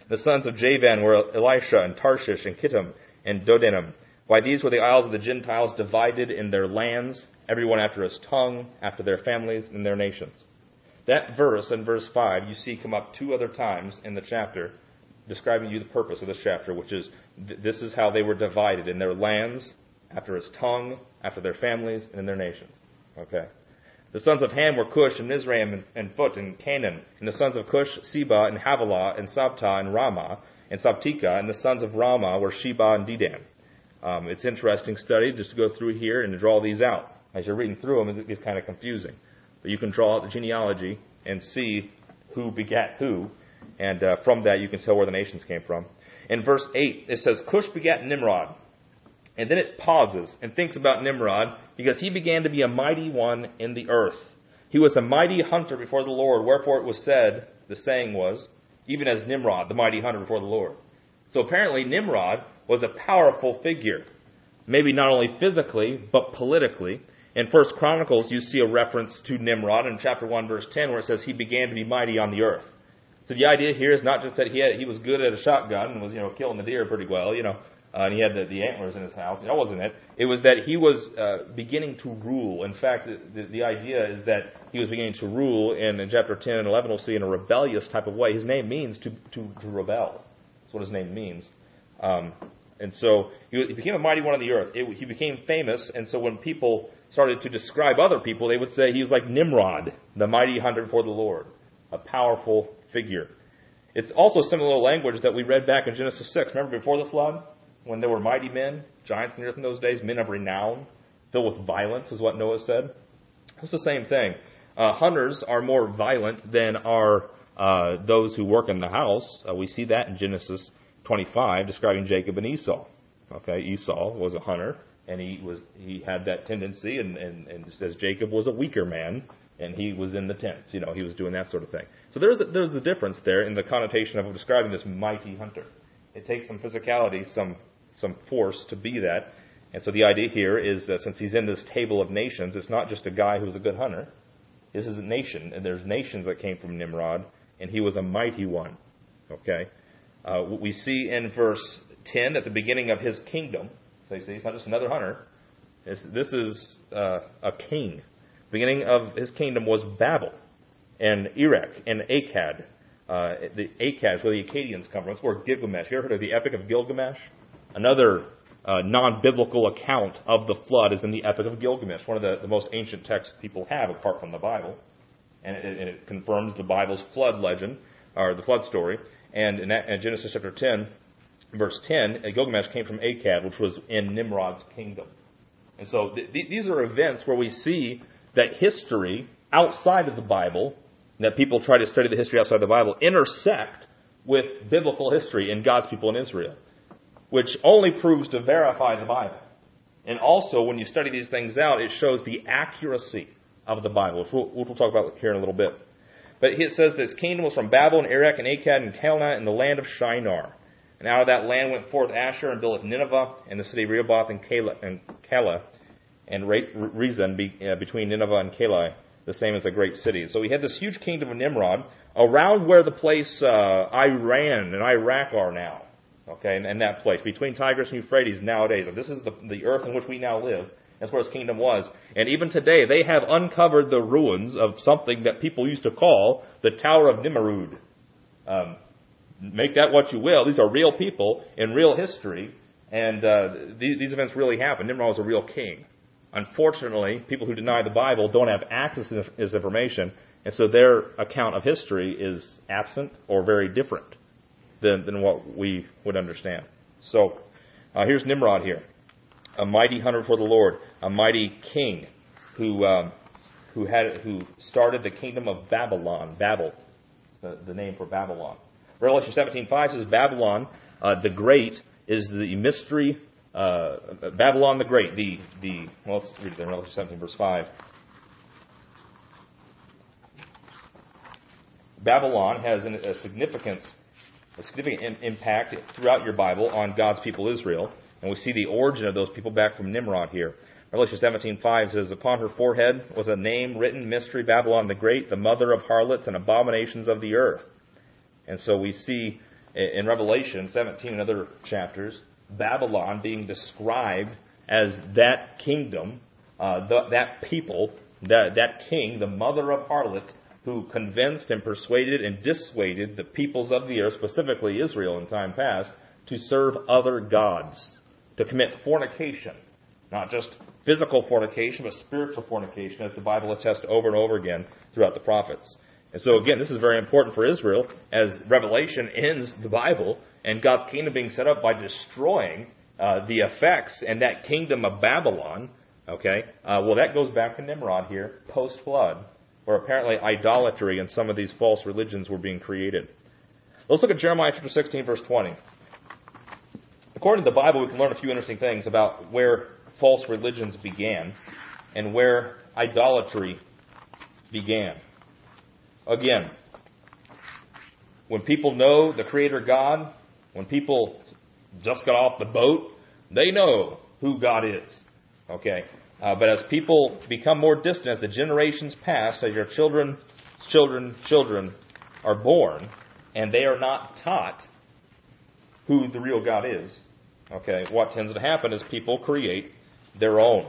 The sons of Javan were Elisha and Tarshish and Kittim and Dodanim. Why, these were the isles of the Gentiles, divided in their lands, everyone after his tongue, after their families and their nations. That verse in verse five you see come up two other times in the chapter, describing you the purpose of this chapter, which is th- this is how they were divided in their lands, after his tongue, after their families, and in their nations. Okay. The sons of Ham were Cush and Mizraim and, and Phut and Canaan. And the sons of Cush, Seba and Havilah and Sabta and Ramah and Sabtika. And the sons of Ramah were Sheba and Dedan. Um, it's interesting study just to go through here and to draw these out. As you're reading through them, it gets kind of confusing. But you can draw out the genealogy and see who begat who. And uh, from that you can tell where the nations came from. In verse eight, it says, Cush begat Nimrod. And then it pauses and thinks about Nimrod, because he began to be a mighty one in the earth. He was a mighty hunter before the Lord, wherefore it was said, the saying was, even as Nimrod, the mighty hunter before the Lord. So apparently Nimrod was a powerful figure. Maybe not only physically, but politically. In First Chronicles, you see a reference to Nimrod in chapter one, verse ten, where it says he began to be mighty on the earth. So the idea here is not just that he had, he was good at a shotgun and was, you know, killing the deer pretty well, you know, Uh, and he had the, the antlers in his house. That wasn't it. It was that he was uh, beginning to rule. In fact, the, the idea is that he was beginning to rule, and in chapter ten and eleven we'll see, in a rebellious type of way. His name means to, to, to rebel. That's what his name means. Um, and so he, he became a mighty one on the earth. It, he became famous, and so when people started to describe other people, they would say he was like Nimrod, the mighty hunter before the Lord, a powerful figure. It's also similar language that we read back in Genesis six. Remember before the flood? When there were mighty men, giants in the earth in those days, men of renown, filled with violence, is what Noah said. It's the same thing. Uh, hunters are more violent than are uh, those who work in the house. Uh, we see that in Genesis twenty-five, describing Jacob and Esau. Okay, Esau was a hunter, and he was he had that tendency, and, and, and it says Jacob was a weaker man, and he was in the tents. You know, he was doing that sort of thing. So there's a, there's a difference there in the connotation of describing this mighty hunter. It takes some physicality, some some force to be that. And so the idea here is that since he's in this table of nations, it's not just a guy who's a good hunter. This is a nation, and there's nations that came from Nimrod, and he was a mighty one. Okay? Uh, we see in verse ten, at the beginning of his kingdom, so you see, it's not just another hunter. It's, this is uh, a king. The beginning of his kingdom was Babel, and Erech, and Akkad. Uh, the Akkad is where the Akkadians come from. It's where Gilgamesh. You ever heard of the Epic of Gilgamesh? Another uh, non-biblical account of the flood is in the Epic of Gilgamesh, one of the, the most ancient texts people have apart from the Bible. And it, and it confirms the Bible's flood legend, or the flood story. And in, that, in Genesis chapter ten, verse ten, Gilgamesh came from Akkad, which was in Nimrod's kingdom. And so th- th- these are events where we see that history outside of the Bible, that people try to study the history outside the Bible, intersect with biblical history in God's people in Israel, which only proves to verify the Bible. And also, when you study these things out, it shows the accuracy of the Bible, which we'll, we'll talk about here in a little bit. But it says this kingdom was from Babel and Erech and Akkad and Calneh in the land of Shinar. And out of that land went forth Asher and built Nineveh and the city of Rehoboth and Calah and, Calah, and Rezin be, uh, between Nineveh and Calah, the same as a great city. So we had this huge kingdom of Nimrod around where the place uh, Iran and Iraq are now. Okay, and, and that place, between Tigris and Euphrates nowadays. And this is the, the earth in which we now live. That's where his kingdom was. And even today, they have uncovered the ruins of something that people used to call the Tower of Nimrud. Um, make that what you will. These are real people in real history. And uh, these, these events really happened. Nimrod was a real king. Unfortunately, people who deny the Bible don't have access to this information. And so their account of history is absent or very different than, than what we would understand. So uh, here's Nimrod here. A mighty hunter before the Lord, a mighty king who um, who had who started the kingdom of Babylon. Babel, the, the name for Babylon. Revelation seventeen five says Babylon uh, the Great is the mystery. Uh, Babylon the Great. The the well, let's read it there. Revelation seventeen verse five. Babylon has an, a significance, a significant impact throughout your Bible on God's people Israel. And we see the origin of those people back from Nimrod here. Revelation seventeen five says, upon her forehead was a name written, Mystery Babylon the Great, the mother of harlots and abominations of the earth. And so we see in Revelation seventeen and other chapters, Babylon being described as that kingdom, uh, the, that people, that, that king, the mother of harlots, who convinced and persuaded and dissuaded the peoples of the earth, specifically Israel in time past, to serve other gods, to commit fornication. Not just physical fornication, but spiritual fornication, as the Bible attests over and over again throughout the prophets. And so again, this is very important for Israel, as Revelation ends the Bible, and God's kingdom being set up by destroying uh, the effects and that kingdom of Babylon. Okay, uh, well, that goes back to Nimrod here, post-flood, where apparently idolatry and some of these false religions were being created. Let's look at Jeremiah chapter sixteen, verse twenty. According to the Bible, we can learn a few interesting things about where false religions began and where idolatry began. Again, when people know the Creator God, when people just got off the boat, they know who God is. Okay, uh, but as people become more distant, as the generations pass, as your children, children, children are born, and they are not taught who the real God is, okay, what tends to happen is people create their own,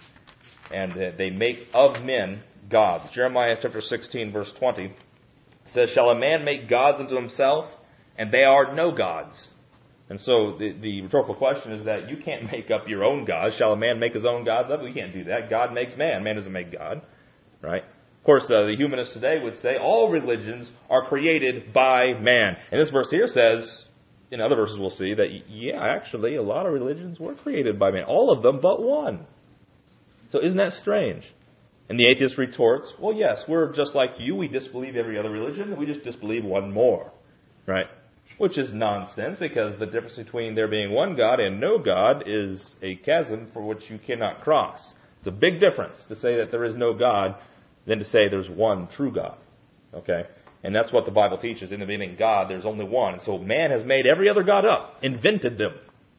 and uh, they make of men gods. Jeremiah chapter sixteen, verse twenty says, "Shall a man make gods unto himself, and they are no gods?" And so the, the rhetorical question is that you can't make up your own gods. Shall a man make his own gods up? We can't do that. God makes man. Man doesn't make God. Right? Of course, uh, the humanists today would say all religions are created by man. And this verse here says, in other verses we'll see, that, yeah, actually, a lot of religions were created by man. All of them but one. So isn't that strange? And the atheist retorts, well, yes, we're just like you. We disbelieve every other religion. We just disbelieve one more. Right? Which is nonsense, because the difference between there being one God and no God is a chasm for which you cannot cross. It's a big difference to say that there is no God than to say there's one true God. Okay? And that's what the Bible teaches. In the beginning, God, there's only one. So man has made every other God up, invented them.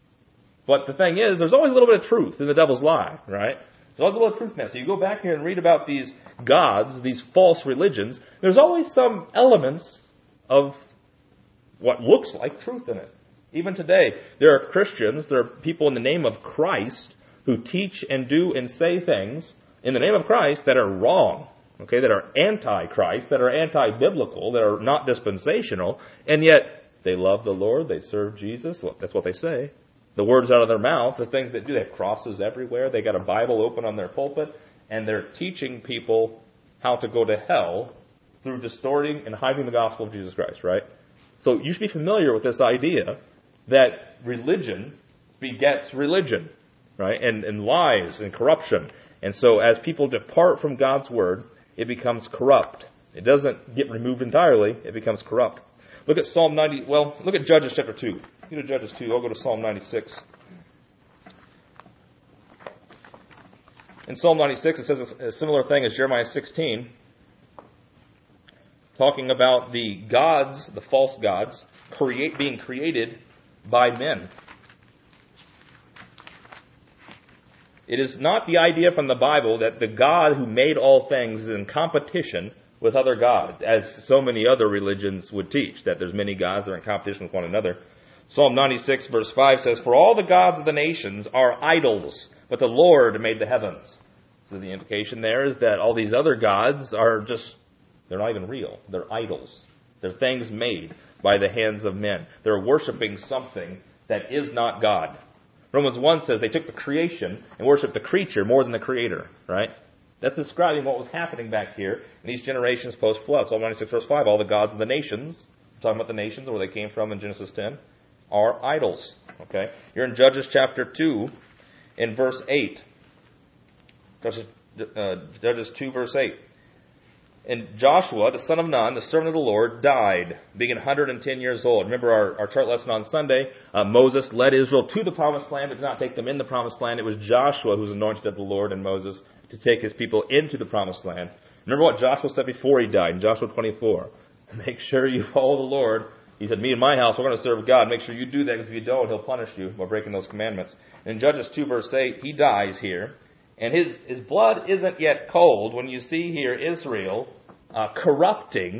But the thing is, there's always a little bit of truth in the devil's lie, right? There's always a little bit of truth in that. So you go back here and read about these gods, these false religions, there's always some elements of what looks like truth in it. Even today, there are Christians, there are people in the name of Christ who teach and do and say things in the name of Christ that are wrong, okay, that are anti-Christ, that are anti-biblical, that are not dispensational, and yet they love the Lord, they serve Jesus. That's what they say. The words out of their mouth, the things that do, they have crosses everywhere, they got a Bible open on their pulpit, and they're teaching people how to go to hell through distorting and hiding the gospel of Jesus Christ, right? So you should be familiar with this idea that religion begets religion, right? And, and lies and corruption. And so as people depart from God's word, it becomes corrupt. It doesn't get removed entirely. It becomes corrupt. Look at Psalm ninety. Well, look at Judges chapter two. Go to Judges two. I'll go to Psalm ninety-six. In Psalm ninety-six, it says a similar thing as Jeremiah sixteen. Talking about the gods, the false gods, create, being created by men. It is not the idea from the Bible that the God who made all things is in competition with other gods, as so many other religions would teach, that there's many gods that are in competition with one another. Psalm ninety-six verse five says, "For all the gods of the nations are idols, but the Lord made the heavens." So the implication there is that all these other gods are just, they're not even real. They're idols. They're things made by the hands of men. They're worshiping something that is not God. Romans one says they took the creation and worshiped the creature more than the creator, right? That's describing what was happening back here in these generations post-flood. Psalm ninety-six verse five, all the gods of the nations, we're talking about the nations, where they came from in Genesis ten, are idols. Okay? You're in Judges chapter two, in verse eight. Judges, uh, Judges two verse eight. And Joshua, the son of Nun, the servant of the Lord, died, being one hundred ten years old. Remember our, our chart lesson on Sunday? Uh, Moses led Israel to the promised land, but did not take them in the promised land. It was Joshua who was anointed of the Lord and Moses to take his people into the promised land. Remember what Joshua said before he died in Joshua twenty-four. Make sure you follow the Lord. He said, me and my house, we're going to serve God. Make sure you do that, because if you don't, he'll punish you by breaking those commandments. And in Judges two verse eight, he dies here. And his, his blood isn't yet cold when you see here Israel uh, corrupting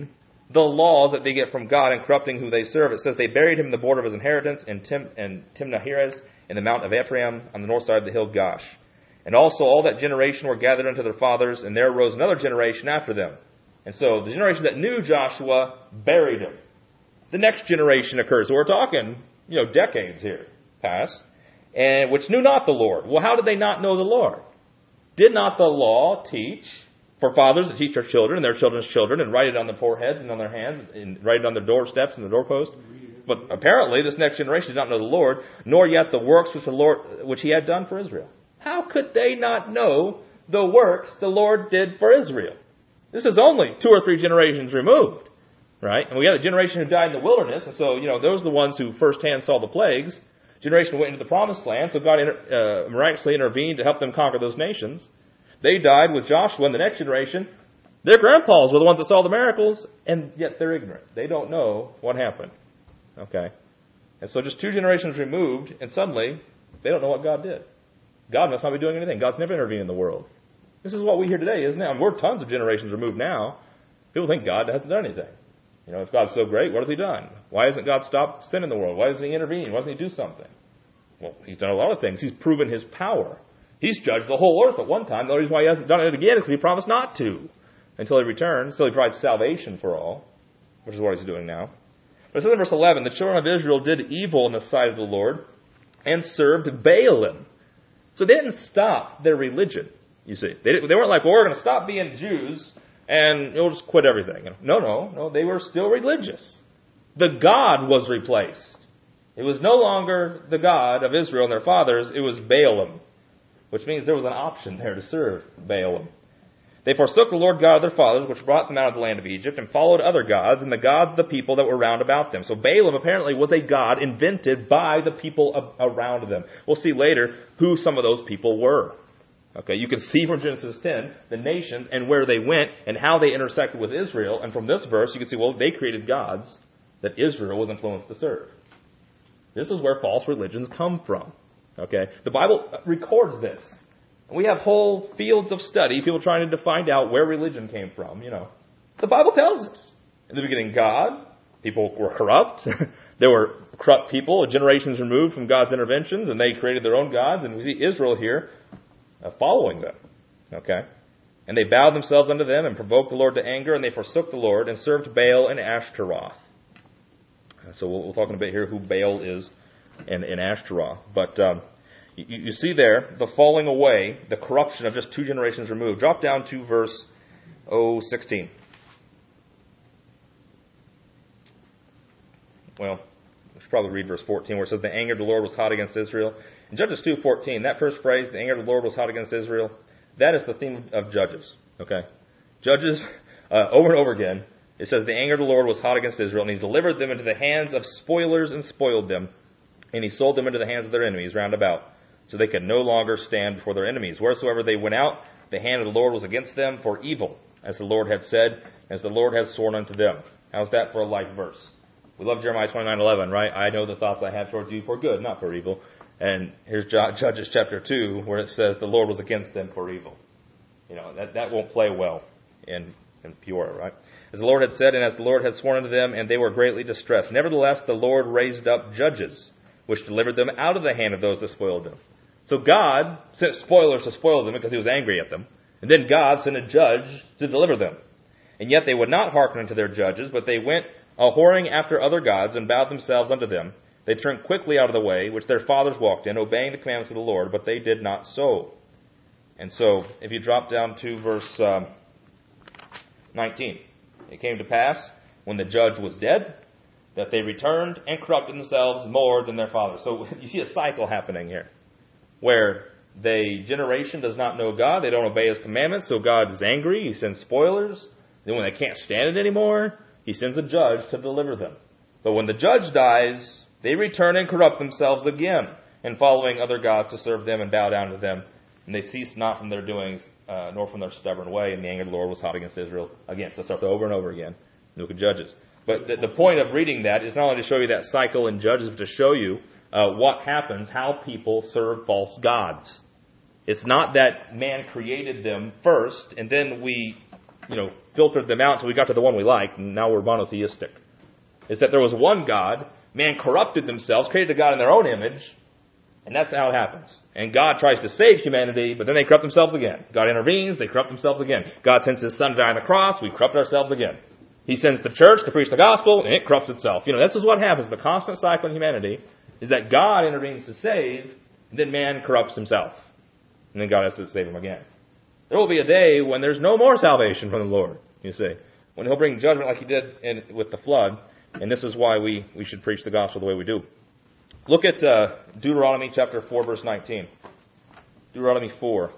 the laws that they get from God and corrupting who they serve. It says they buried him in the border of his inheritance in, Tim, in Timnah-Heres in the mount of Ephraim on the north side of the hill Gosh. And also all that generation were gathered unto their fathers, and there arose another generation after them. And so the generation that knew Joshua buried him. The next generation occurs. So we're talking, you know, decades here past, and which knew not the Lord. Well, how did they not know the Lord? Did not the law teach for fathers to teach their children and their children's children and write it on their foreheads and on their hands and write it on their doorsteps and the doorpost? But apparently this next generation did not know the Lord, nor yet the works which the Lord which he had done for Israel. How could they not know the works the Lord did for Israel? This is only two or three generations removed, right? And we had a generation who died in the wilderness, and so, you know, those are the ones who firsthand saw the plagues. Generation who went into the promised land, so God inter- uh, miraculously intervened to help them conquer those nations. They died with Joshua in the next generation. Their grandpas were the ones that saw the miracles, and yet they're ignorant. They don't know what happened. Okay? And so just two generations removed, and suddenly, they don't know what God did. God must not be doing anything. God's never intervened in the world. This is what we hear today, isn't it? I mean, we're tons of generations removed now. People think God hasn't done anything. You know, if God's so great, what has he done? Why hasn't God stopped sin in the world? Why doesn't he intervene? Why doesn't he do something? Well, he's done a lot of things. He's proven his power. He's judged the whole earth at one time. The only reason why he hasn't done it again is because he promised not to until he returns, until he provides salvation for all, which is what he's doing now. But it says in verse eleven, the children of Israel did evil in the sight of the Lord and served Baalim. So they didn't stop their religion, you see. They, they weren't like, well, we're going to stop being Jews and we'll just quit everything. No, no, no. They were still religious. The God was replaced. It was no longer the God of Israel and their fathers. It was Baalim, which means there was an option there to serve Baalim. They forsook the Lord God of their fathers, which brought them out of the land of Egypt, and followed other gods, and the gods of the people that were round about them. So Baalim apparently was a god invented by the people around them. We'll see later who some of those people were. Okay, you can see from Genesis ten the nations and where they went and how they intersected with Israel. And from this verse, you can see, well, they created gods that Israel was influenced to serve. This is where false religions come from. Okay, the Bible records this. We have whole fields of study, people trying to find out where religion came from, you know. The Bible tells us. In the beginning, God, people were corrupt. There were corrupt people, generations removed from God's interventions, and they created their own gods. And we see Israel here uh, following them. Okay? And they bowed themselves unto them and provoked the Lord to anger, and they forsook the Lord and served Baal and Ashtaroth. So we'll, we'll talk in a bit here who Baal is and, and Ashtaroth. But um, you, you see there the falling away, the corruption of just two generations removed. Drop down to verse oh, sixteen. Well, we should probably read verse fourteen, where it says, the anger of the Lord was hot against Israel. In Judges two fourteen, that first phrase, the anger of the Lord was hot against Israel, that is the theme of Judges. Okay? Judges, uh, over and over again, it says, the anger of the Lord was hot against Israel, and he delivered them into the hands of spoilers and spoiled them, and he sold them into the hands of their enemies round about, so they could no longer stand before their enemies. Wheresoever they went out, the hand of the Lord was against them for evil, as the Lord had said, as the Lord had sworn unto them. How's that for a life verse? We love Jeremiah twenty-nine eleven, right? I know the thoughts I have towards you for good, not for evil. And here's Judges chapter two, where it says the Lord was against them for evil. You know, that, that won't play well in, in Peoria, right? As the Lord had said, and as the Lord had sworn unto them, and they were greatly distressed. Nevertheless, the Lord raised up judges, which delivered them out of the hand of those that spoiled them. So God sent spoilers to spoil them because he was angry at them. And then God sent a judge to deliver them. And yet they would not hearken unto their judges, but they went a whoring after other gods, and bowed themselves unto them. They turned quickly out of the way, which their fathers walked in, obeying the commandments of the Lord, but they did not so. And so, if you drop down to verse um, nineteen, it came to pass, when the judge was dead, that they returned and corrupted themselves more than their fathers. So you see a cycle happening here, where the generation does not know God, they don't obey his commandments, so God is angry, he sends spoilers. Then when they can't stand it anymore, he sends a judge to deliver them. But when the judge dies, they return and corrupt themselves again, and following other gods to serve them and bow down to them. And they cease not from their doings, uh, nor from their stubborn way. And the anger of the Lord was hot against Israel. Again, so it starts over and over again. Look at Judges. But the, the point of reading that is not only to show you that cycle in Judges, but to show you uh, what happens, how people serve false gods. It's not that man created them first, and then we you know, filtered them out until we got to the one we liked, and now we're monotheistic. Is that there was one God, man corrupted themselves, created a God in their own image, and that's how it happens. And God tries to save humanity, but then they corrupt themselves again. God intervenes, they corrupt themselves again. God sends His Son to die on the cross, we corrupt ourselves again. He sends the church to preach the gospel, and it corrupts itself. You know, this is what happens. The constant cycle in humanity is that God intervenes to save, and then man corrupts himself. And then God has to save him again. There will be a day when there's no more salvation from the Lord, you see. When He'll bring judgment like He did in, with the flood. And this is why we, we should preach the gospel the way we do. Look at uh, Deuteronomy chapter four, verse nineteen. Deuteronomy four.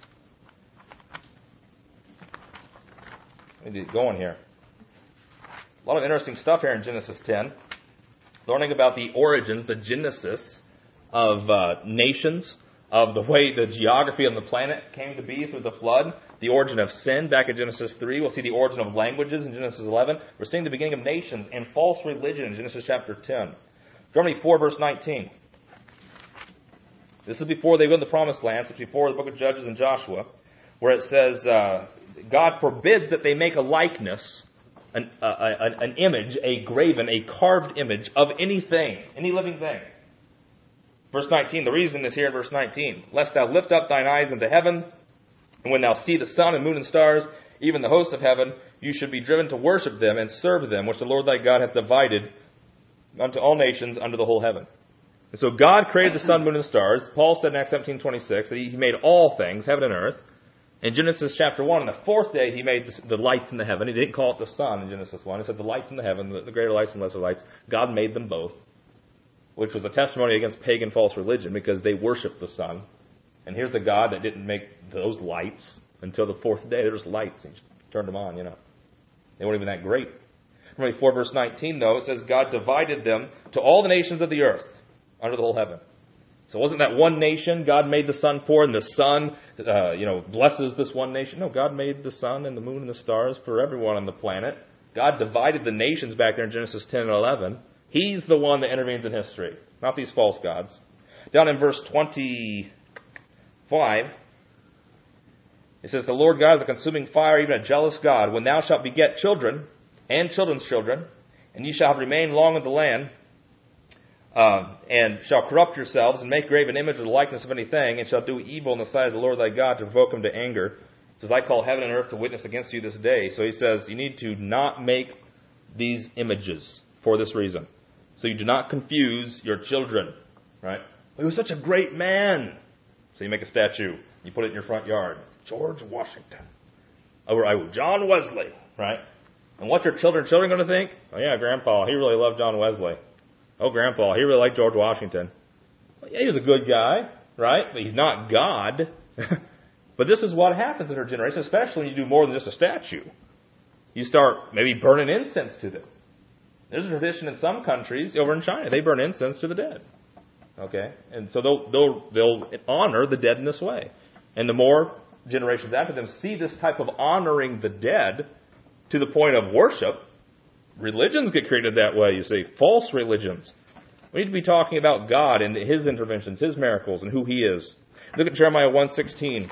Let me get going here. A lot of interesting stuff here in Genesis ten. Learning about the origins, the genesis of uh, nations, of the way the geography of the planet came to be through the flood, the origin of sin back in Genesis three. We'll see the origin of languages in Genesis eleven. We're seeing the beginning of nations and false religion in Genesis chapter ten. Deuteronomy four, verse nineteen. This is before they go to the promised land. It's before the book of Judges and Joshua, where it says, uh, God forbids that they make a likeness, an, uh, an, an image, a graven, a carved image of anything, any living thing. Verse nineteen, the reason is here in verse nineteen. Lest thou lift up thine eyes into heaven, and when thou see the sun and moon and stars, even the host of heaven, you should be driven to worship them and serve them, which the Lord thy God hath divided unto all nations under the whole heaven. And so God created the sun, moon, and stars. Paul said in Acts seventeen twenty-six that He made all things, heaven and earth. In Genesis chapter one, on the fourth day, He made the lights in the heaven. He didn't call it the sun in Genesis one. He said the lights in the heaven, the greater lights and lesser lights. God made them both, which was a testimony against pagan false religion because they worshiped the sun. And here's the God that didn't make those lights until the fourth day. There was lights. He turned them on, you know. They weren't even that great. Deuteronomy four, verse nineteen, though, it says God divided them to all the nations of the earth under the whole heaven. So it wasn't that one nation God made the sun for, and the sun, uh, you know, blesses this one nation. No, God made the sun and the moon and the stars for everyone on the planet. God divided the nations back there in Genesis ten and eleven. He's the one that intervenes in history, not these false gods. Down in verse twenty-five, it says, the Lord God is a consuming fire, even a jealous God. When thou shalt beget children and children's children, and ye shall have remained long in the land, uh, and shall corrupt yourselves, and make graven image of the likeness of anything, and shall do evil in the sight of the Lord thy God to provoke Him to anger. It says, I call heaven and earth to witness against you this day. So He says, you need to not make these images for this reason. So you do not confuse your children, right? He was such a great man. So you make a statue. You put it in your front yard. George Washington. Or oh, John Wesley, right? And what's your children children going to think? Oh yeah, Grandpa, he really loved John Wesley. Oh, Grandpa, he really liked George Washington. Well, yeah, he was a good guy, right? But he's not God. But this is what happens in her generation, especially when you do more than just a statue. You start maybe burning incense to them. There's a tradition in some countries over in China. They burn incense to the dead. Okay? And so they'll, they'll, they'll honor the dead in this way. And the more generations after them see this type of honoring the dead to the point of worship, religions get created that way, you see. False religions. We need to be talking about God and His interventions, His miracles, and who He is. Look at Jeremiah one sixteen.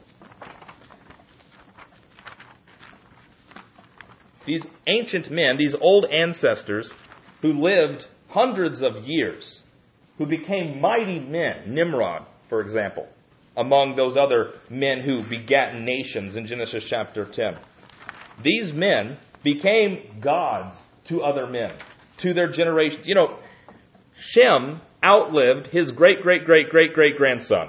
These ancient men, these old ancestors who lived hundreds of years, who became mighty men, Nimrod, for example, among those other men who begat nations in Genesis chapter ten. These men became gods to other men, to their generations. You know, Shem outlived his great-great-great-great-great-grandson.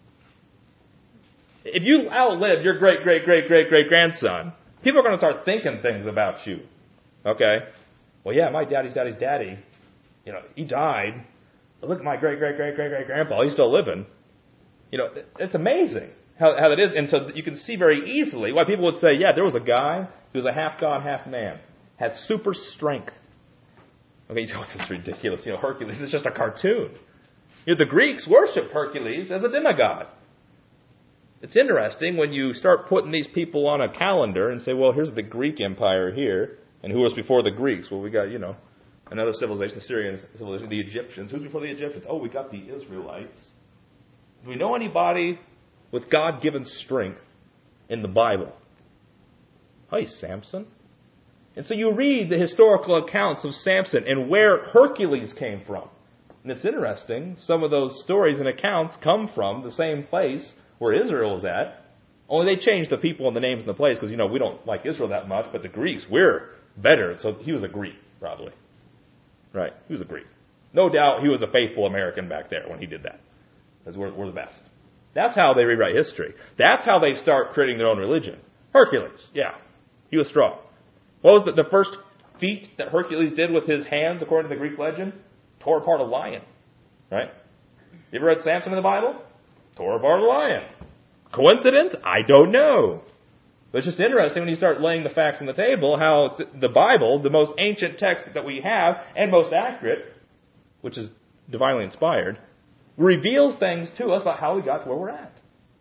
If you outlive your great-great-great-great-great-grandson, people are going to start thinking things about you. Okay? Well, yeah, my daddy's daddy's daddy, you know, he died. But look at my great-great-great-great-great-grandpa. He's still living. You know, it's amazing how, how that is. And so you can see very easily why people would say, yeah, there was a guy who was a half god, half man, had super strength. Okay, you say, oh, that's ridiculous. You know, Hercules is just a cartoon. You know, the Greeks worshipped Hercules as a demigod. It's interesting when you start putting these people on a calendar and say, well, here's the Greek Empire here, and who was before the Greeks? Well, we got, you know, another civilization, the Syrian civilization, the Egyptians. Who's before the Egyptians? Oh, we got the Israelites. Do we know anybody with God-given strength in the Bible? Hey, Samson. And so you read the historical accounts of Samson and where Hercules came from. And it's interesting, some of those stories and accounts come from the same place where Israel is at. Only they changed the people and the names and the place because, you know, we don't like Israel that much, but the Greeks, we're better. So he was a Greek, probably. Right? He was a Greek. No doubt he was a faithful American back there when he did that. Because we're, we're the best. That's how they rewrite history. That's how they start creating their own religion. Hercules, yeah. He was strong. What was the, the first feat that Hercules did with his hands, according to the Greek legend? Tore apart a lion. Right? You ever read Samson in the Bible? Tore apart a lion. Coincidence? I don't know. But it's just interesting when you start laying the facts on the table, how the Bible, the most ancient text that we have, and most accurate, which is divinely inspired, reveals things to us about how we got to where we're at.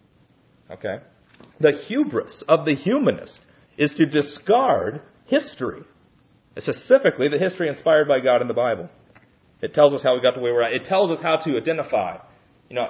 Okay? The hubris of the humanist is to discard history, specifically the history inspired by God in the Bible. It tells us how we got to where we're at. It tells us how to identify. You know,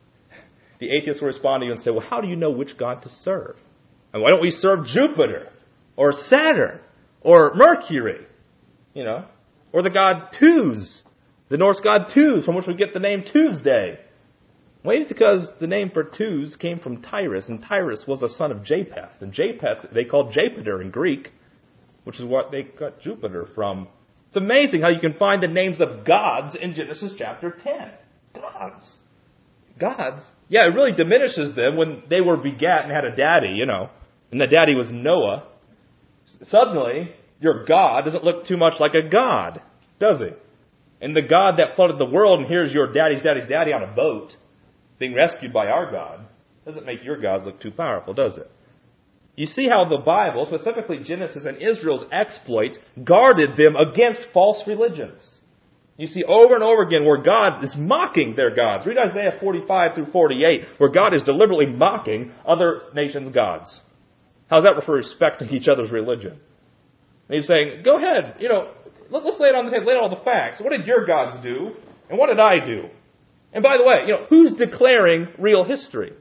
the atheists will respond to you and say, well, how do you know which God to serve? And why don't we serve Jupiter or Saturn or Mercury? You know, or the god Tuz, the Norse god Tuz, from which we get the name Tuesday. Well, it's because the name for Tuz came from Tyrus, and Tyrus was a son of Japheth. And Japheth, they called Jupiter in Greek, which is what they got Jupiter from. It's amazing how you can find the names of gods in Genesis chapter ten. Gods. Gods. Yeah, it really diminishes them when they were begat and had a daddy, you know. And the daddy was Noah. Suddenly, your God doesn't look too much like a god, does he? And the God that flooded the world, and here's your daddy's daddy's daddy on a boat, being rescued by our God, doesn't make your gods look too powerful, does it? You see how the Bible, specifically Genesis and Israel's exploits, guarded them against false religions. You see over and over again where God is mocking their gods. Read Isaiah forty-five through forty-eight, where God is deliberately mocking other nations' gods. How's that for respecting each other's religion? And he's saying, go ahead, you know, let's lay it on the table, lay out all the facts. What did your gods do? And what did I do? And by the way, you know, who's declaring real history?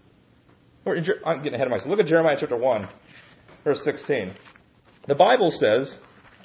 I'm getting ahead of myself. Look at Jeremiah chapter one, verse sixteen. The Bible says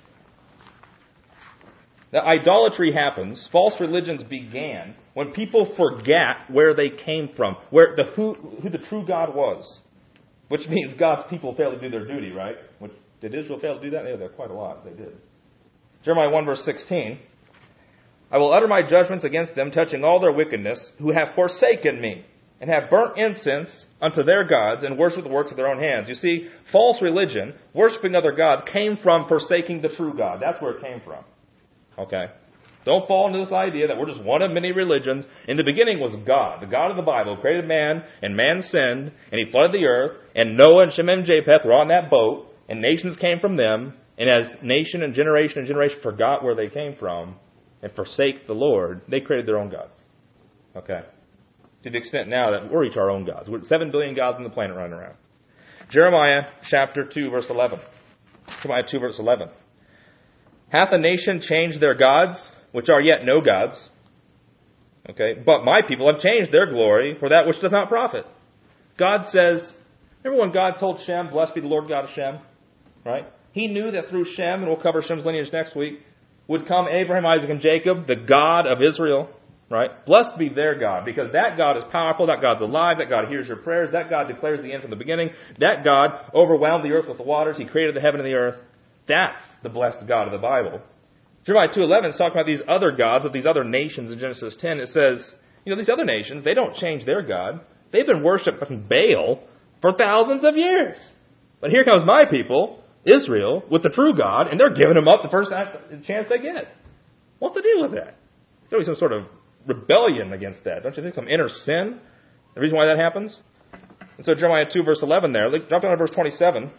that idolatry happens, false religions began when people forget where they came from, where the who, who the true God was. Which means God's people failed to do their duty, right? Which, did Israel fail to do that? Yeah, there quite a lot. They did. Jeremiah one, verse sixteen. I will utter my judgments against them, touching all their wickedness, who have forsaken me, and have burnt incense unto their gods, and worshipped the works of their own hands. You see, false religion, worshiping other gods, came from forsaking the true God. That's where it came from. Okay? Don't fall into this idea that we're just one of many religions. In the beginning was God, the God of the Bible, who created man, and man sinned, and he flooded the earth, and Noah and Shem and Japheth were on that boat, and nations came from them, and as nation and generation and generation forgot where they came from, and forsake the Lord, they created their own gods. Okay? To the extent now that we're each our own gods. We're seven billion gods on the planet running around. Jeremiah chapter two, verse eleven. Jeremiah two, verse eleven. Hath a nation changed their gods, which are yet no gods? Okay, but my people have changed their glory for that which doth not profit. God says, remember when God told Shem, blessed be the Lord God of Shem? Right? He knew that through Shem, and we'll cover Shem's lineage next week, would come Abraham, Isaac, and Jacob, the God of Israel. Right? Blessed be their God, because that God is powerful, that God's alive, that God hears your prayers, that God declares the end from the beginning, that God overwhelmed the earth with the waters, He created the heaven and the earth. That's the blessed God of the Bible. Jeremiah two eleven is talking about these other gods of these other nations in Genesis ten. It says, you know, these other nations, they don't change their God. They've been worshiping Baal for thousands of years. But here comes my people, Israel, with the true God, and they're giving Him up the first chance they get. What's the deal with that? There'll be some sort of rebellion against that. Don't you think? Some inner sin? The reason why that happens? And so Jeremiah two, verse eleven there. Drop down to verse twenty-seven.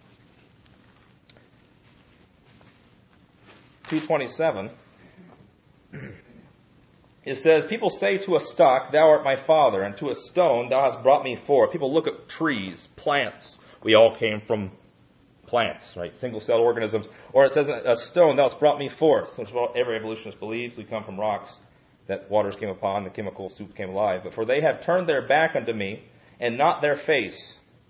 two twenty-seven. It says, people say to a stock, thou art my father, and to a stone, thou hast brought me forth. People look at trees, plants. We all came from plants, right? Single-celled organisms. Or it says, a stone, thou hast brought me forth. Which is what every evolutionist believes. We come from rocks that waters came upon, the chemical soup came alive. But for they have turned their back unto me, and not their face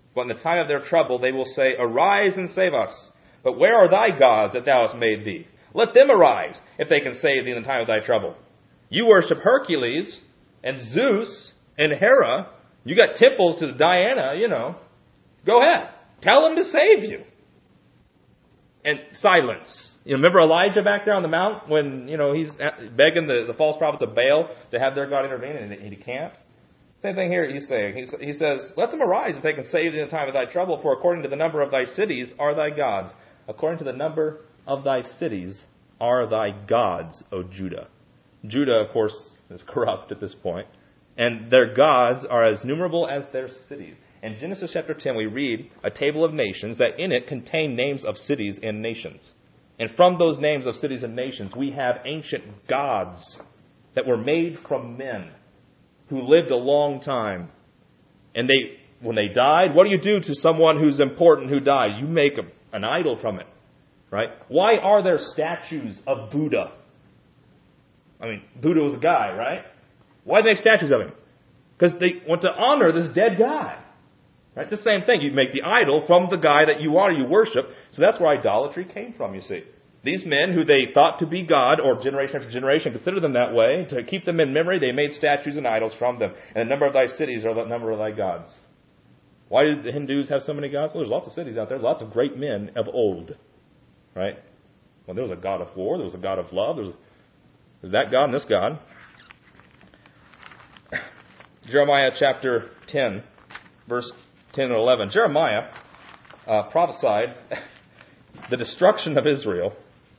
But in the time of their trouble they will say, Arise and save us. But where are thy gods that thou hast made thee? Let them arise, if they can save thee in the time of thy trouble. You worship Hercules and Zeus and Hera. You got temples to Diana, you know. Go ahead. Tell them to save you. And silence. You remember Elijah back there on the mount when, you know, he's begging the, the false prophets of Baal to have their God intervene, and he can't? Same thing here he's saying. He's, he says, Let them arise if they can save thee in the time of thy trouble, for according to the number of thy cities are thy gods. According to the number of thy cities are thy gods, O Judah. Judah, of course, is corrupt at this point, and their gods are as numerable as their cities. In Genesis chapter ten, we read a table of nations that in it contain names of cities and nations. And from those names of cities and nations, we have ancient gods that were made from men who lived a long time. And they, when they died, what do you do to someone who's important who dies? You make a, an idol from it, right? Why are there statues of Buddha? I mean, Buddha was a guy, right? Why do they make statues of him? Because they want to honor this dead guy. Right? The same thing. You make the idol from the guy that you honor, you worship. So that's where idolatry came from, you see. These men who they thought to be God, or generation after generation considered them that way, to keep them in memory, they made statues and idols from them. And the number of thy cities are the number of thy gods. Why did the Hindus have so many gods? Well, there's lots of cities out there, lots of great men of old. Right? Well, there was a god of war, there was a god of love, there was, there was that god and this god. Jeremiah chapter ten, verse ten and eleven. Jeremiah uh, prophesied the destruction of Israel.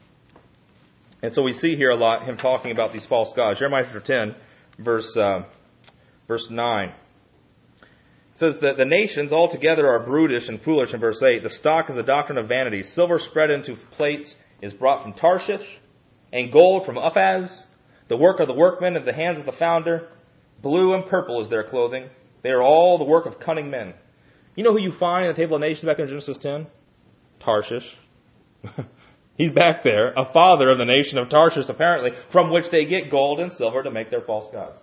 And so we see here a lot him talking about these false gods. Jeremiah chapter ten, verse uh, verse nine. It says that the nations altogether are brutish and foolish in verse eight. The stock is a doctrine of vanity. Silver spread into plates is brought from Tarshish, and gold from Uphaz. The work of the workmen and the hands of the founder. Blue and purple is their clothing. They are all the work of cunning men. You know who you find in the table of nations back in Genesis ten? Tarshish. He's back there, a father of the nation of Tarshish, apparently, from which they get gold and silver to make their false gods.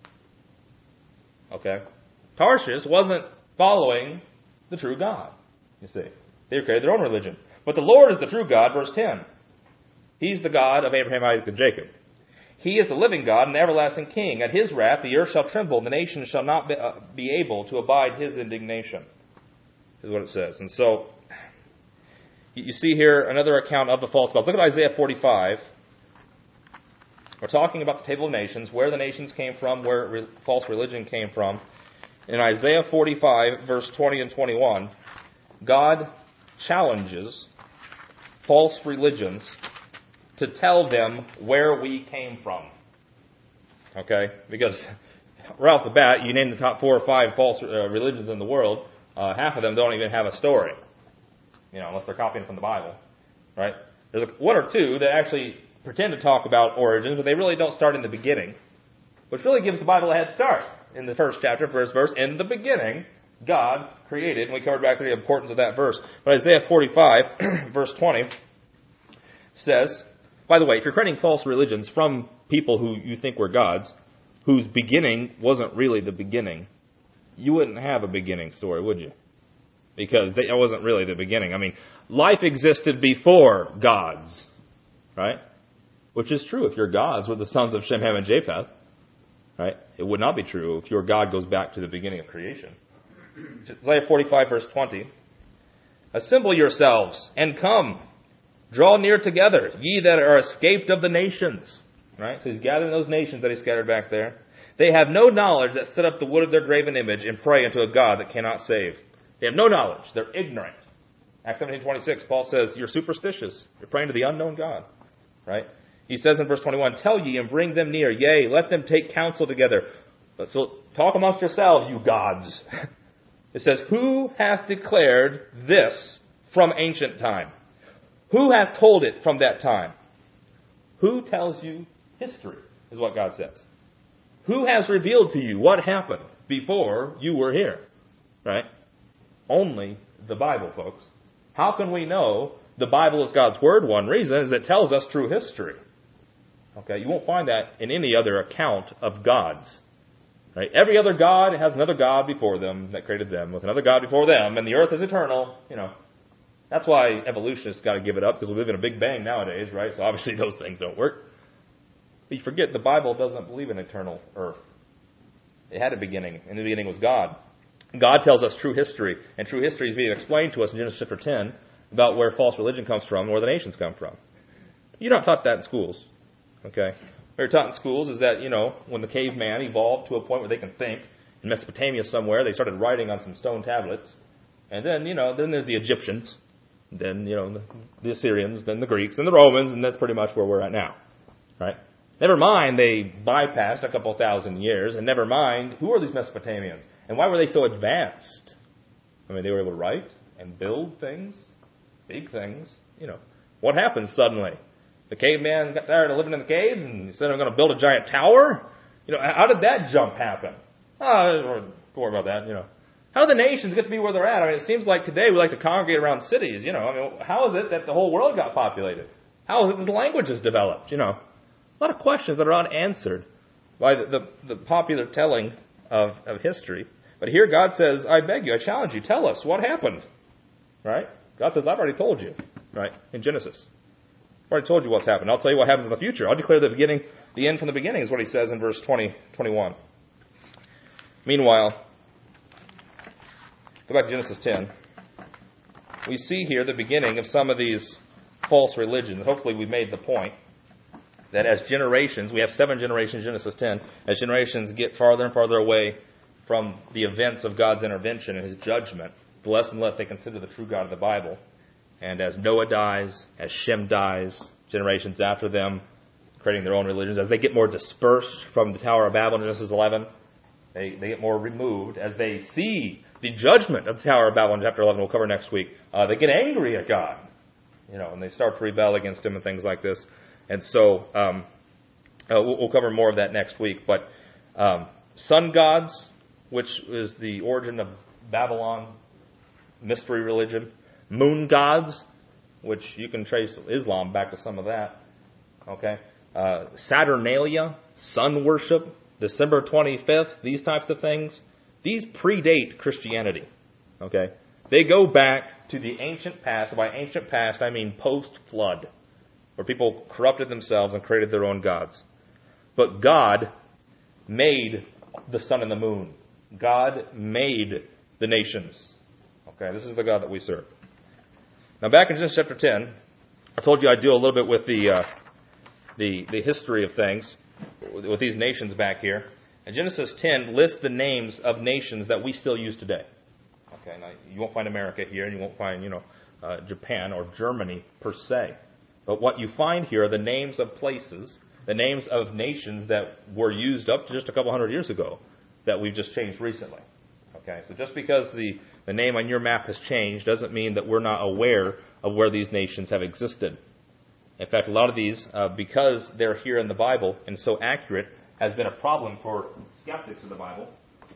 Okay? Tarshish wasn't following the true God, you see. They created their own religion. But the Lord is the true God, verse ten. He's the God of Abraham, Isaac, and Jacob. He is the living God and the everlasting King. At his wrath the earth shall tremble, and the nations shall not be, uh, be able to abide his indignation, is what it says. And so, you see here another account of the false gods. Look at Isaiah forty-five. We're talking about the table of nations, where the nations came from, where re- false religion came from. In Isaiah forty-five, verse twenty and twenty-one, God challenges false religions to tell them where we came from. Okay? Because right off the bat, you name the top four or five false uh, religions in the world, uh, half of them don't even have a story. You know, unless they're copying from the Bible. Right? There's a, one or two that actually pretend to talk about origins, but they really don't start in the beginning. Which really gives the Bible a head start. In the first chapter, first verse, in the beginning, God created, and we covered back to the importance of that verse. But Isaiah forty-five, verse twenty, says, by the way, if you're creating false religions from people who you think were gods, whose beginning wasn't really the beginning, you wouldn't have a beginning story, would you? Because they, it wasn't really the beginning. I mean, life existed before gods, right? Which is true if your gods were the sons of Shem, Ham, and Japheth, right? It would not be true if your God goes back to the beginning of creation. Isaiah forty-five, verse twenty. Assemble yourselves and come. Draw near together, ye that are escaped of the nations. Right? So he's gathering those nations that he scattered back there. They have no knowledge that set up the wood of their graven image and pray unto a God that cannot save. They have no knowledge. They're ignorant. Acts seventeen twenty-six, Paul says, you're superstitious. You're praying to the unknown God. Right? He says in verse twenty-one, tell ye and bring them near. Yea, let them take counsel together. So talk amongst yourselves, you gods. It says, who hath declared this from ancient time? Who hath told it from that time? Who tells you history, is what God says. Who has revealed to you what happened before you were here? Right? Only the Bible, folks. How can we know the Bible is God's Word? One reason is it tells us true history. Okay, you won't find that in any other account of gods. Right? Every other god has another god before them that created them, with another god before them, and the earth is eternal. You know, that's why evolutionists got to give it up, because we live in a Big Bang nowadays, right? So obviously those things don't work. But you forget the Bible doesn't believe in eternal earth. It had a beginning. In the beginning was God. God tells us true history, and true history is being explained to us in Genesis chapter ten about where false religion comes from and where the nations come from. You're not taught that in schools. Okay? What you're taught in schools is that, you know, when the caveman evolved to a point where they can think, in Mesopotamia somewhere, they started writing on some stone tablets. And then, you know, then there's the Egyptians. Then, you know, the, the Assyrians, then the Greeks, then the Romans, and that's pretty much where we're at now. Right? Never mind, they bypassed a couple thousand years, and never mind, who are these Mesopotamians? And why were they so advanced? I mean, they were able to write and build things, big things. You know, what happened suddenly? The caveman got tired of living in the caves and he said, I'm going to build a giant tower? You know, how did that jump happen? Oh, don't worry about that, you know. How do the nations get to be where they're at? I mean, it seems like today we like to congregate around cities, you know. I mean, how is it that the whole world got populated? How is it that the languages developed, you know? A lot of questions that are unanswered by the, the, the popular telling of, of history. But here God says, I beg you, I challenge you, tell us what happened. Right? God says, I've already told you. Right? In Genesis. I've already told you what's happened. I'll tell you what happens in the future. I'll declare the beginning, the end from the beginning is what he says in verse twenty, twenty-one. Meanwhile, go back to Genesis ten. We see here the beginning of some of these false religions. Hopefully we've made the point that as generations, we have seven generations, Genesis ten, as generations get farther and farther away from the events of God's intervention and his judgment, the less and less they consider the true God of the Bible. And as Noah dies, as Shem dies, generations after them, creating their own religions, as they get more dispersed from the Tower of Babel in Genesis eleven, they, they get more removed. As they see the judgment of the Tower of Babel in chapter eleven, we'll cover next week, uh, they get angry at God. You know, and they start to rebel against him and things like this. And so um, uh, we'll, we'll cover more of that next week. But um, sun gods, which is the origin of Babylon, mystery religion. Moon gods, which you can trace Islam back to some of that. Okay, uh, Saturnalia, sun worship, December twenty-fifth, these types of things. These predate Christianity. Okay, they go back to the ancient past. By ancient past, I mean post-flood, where people corrupted themselves and created their own gods. But God made the sun and the moon. God made the nations. Okay, this is the God that we serve. Now, back in Genesis chapter ten, I told you I'd do a little bit with the uh, the the history of things with these nations back here. And Genesis ten lists the names of nations that we still use today. Okay, now you won't find America here, and you won't find, you know, uh, Japan or Germany per se. But what you find here are the names of places, the names of nations that were used up to just a couple hundred years ago that we've just changed recently. Okay, so just because the, the name on your map has changed doesn't mean that we're not aware of where these nations have existed. In fact, a lot of these, uh, because they're here in the Bible and so accurate, has been a problem for skeptics of the Bible.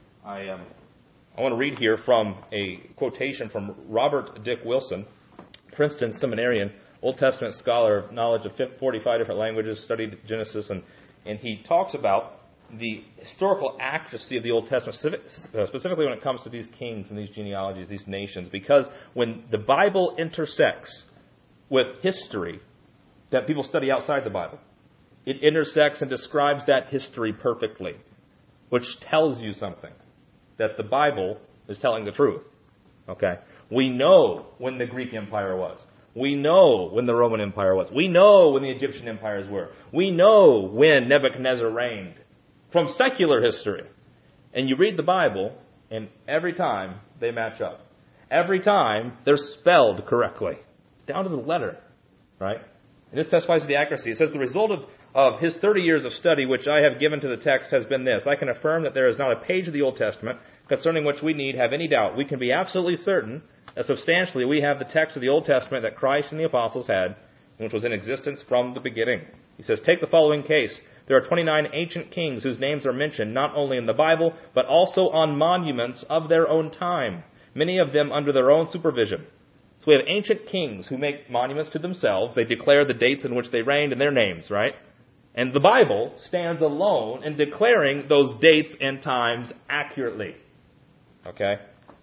I um, I want to read here from a quotation from Robert Dick Wilson, Princeton seminarian, Old Testament scholar of knowledge of forty-five different languages, studied Genesis, and, and he talks about the historical accuracy of the Old Testament, specifically when it comes to these kings and these genealogies, these nations, because when the Bible intersects with history that people study outside the Bible, it intersects and describes that history perfectly, which tells you something, that the Bible is telling the truth. Okay? We know when the Greek Empire was. We know when the Roman Empire was. We know when the Egyptian empires were. We know when Nebuchadnezzar reigned. From secular history. And you read the Bible, and every time they match up. Every time they're spelled correctly. Down to the letter. Right? And this testifies to the accuracy. It says, the result of, of his thirty years of study, which I have given to the text, has been this. I can affirm that there is not a page of the Old Testament concerning which we need have any doubt. We can be absolutely certain that substantially we have the text of the Old Testament that Christ and the apostles had, which was in existence from the beginning. He says, take the following case. There are twenty-nine ancient kings whose names are mentioned not only in the Bible, but also on monuments of their own time, many of them under their own supervision. So we have ancient kings who make monuments to themselves. They declare the dates in which they reigned and their names, right? And the Bible stands alone in declaring those dates and times accurately. Okay?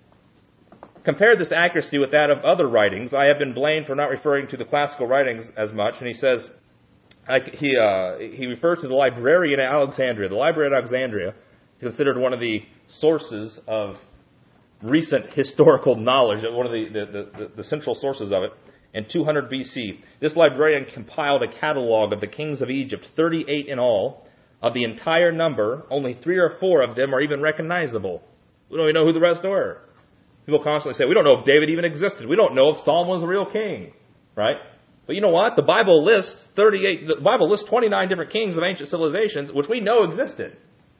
Compare this accuracy with that of other writings. I have been blamed for not referring to the classical writings as much, and he says, I, he, uh, he refers to the librarian at Alexandria. The library at Alexandria is considered one of the sources of recent historical knowledge, one of the, the, the, the central sources of it. In two hundred B C, this librarian compiled a catalog of the kings of Egypt, thirty-eight in all. Of the entire number, only three or four of them are even recognizable. We don't even know who the rest were. People constantly say, we don't know if David even existed. We don't know if Solomon was a real king. Right? But you know what? The Bible lists thirty-eight, the Bible lists twenty-nine different kings of ancient civilizations, which we know existed.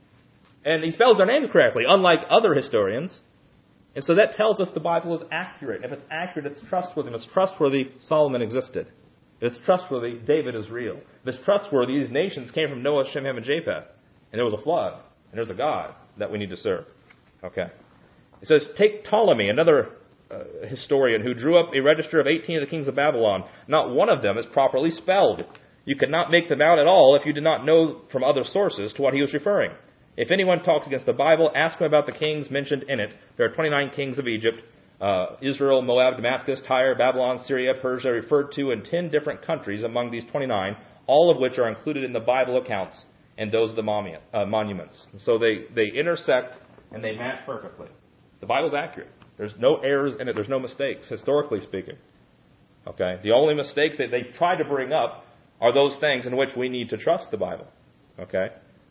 And he spells their names correctly, unlike other historians. And so that tells us the Bible is accurate. If it's accurate, it's trustworthy. If it's trustworthy, Solomon existed. If it's trustworthy, David is real. If it's trustworthy, these nations came from Noah, Shem, Ham, and Japheth. And there was a flood. And there's a God that we need to serve. Okay. It says, take Ptolemy, another uh, historian who drew up a register of eighteen of the kings of Babylon. Not one of them is properly spelled. You could not make them out at all if you did not know from other sources to what he was referring. If anyone talks against the Bible, ask him about the kings mentioned in it. There are twenty-nine kings of Egypt, uh, Israel, Moab, Damascus, Tyre, Babylon, Syria, Persia, referred to in ten different countries among these twenty-nine, all of which are included in the Bible accounts and those of the monument, uh, monuments. So they, they intersect and they match perfectly. The Bible's accurate. There's no errors in it. There's no mistakes, historically speaking. Okay? The only mistakes that they try to bring up are those things in which we need to trust the Bible. Okay?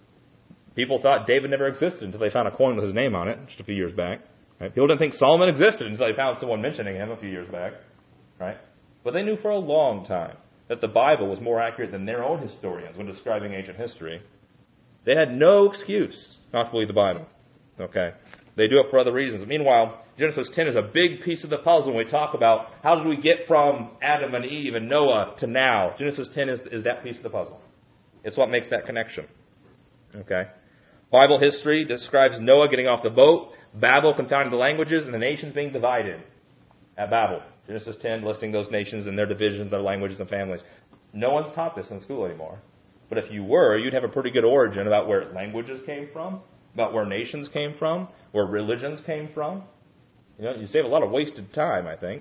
People thought David never existed until they found a coin with his name on it just a few years back. Right? People didn't think Solomon existed until they found someone mentioning him a few years back. Right? But they knew for a long time that the Bible was more accurate than their own historians when describing ancient history. They had no excuse not to believe the Bible. Okay? They do it for other reasons. Meanwhile, Genesis ten is a big piece of the puzzle when we talk about how did we get from Adam and Eve and Noah to now. Genesis ten is, is that piece of the puzzle. It's what makes that connection. Okay? Bible history describes Noah getting off the boat, Babel confounding the languages, and the nations being divided at Babel. Genesis ten listing those nations and their divisions, their languages and families. No one's taught this in school anymore. But if you were, you'd have a pretty good origin about where languages came from, about where nations came from, where religions came from. You know, you save a lot of wasted time, I think.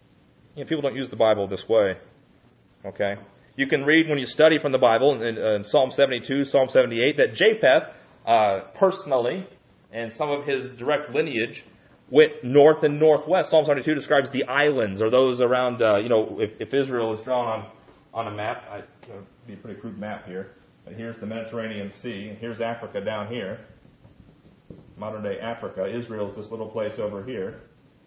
You know, people don't use the Bible this way. Okay? You can read when you study from the Bible in, in Psalm seventy-two, Psalm seventy-eight, that Japheth, uh, personally, and some of his direct lineage, went north and northwest. Psalm seventy-two describes the islands, or those around, uh, you know, if, if Israel is drawn on, on a map, I, it would be a pretty crude map here. But here's the Mediterranean Sea, and here's Africa down here. Modern-day Africa. Israel's this little place over here.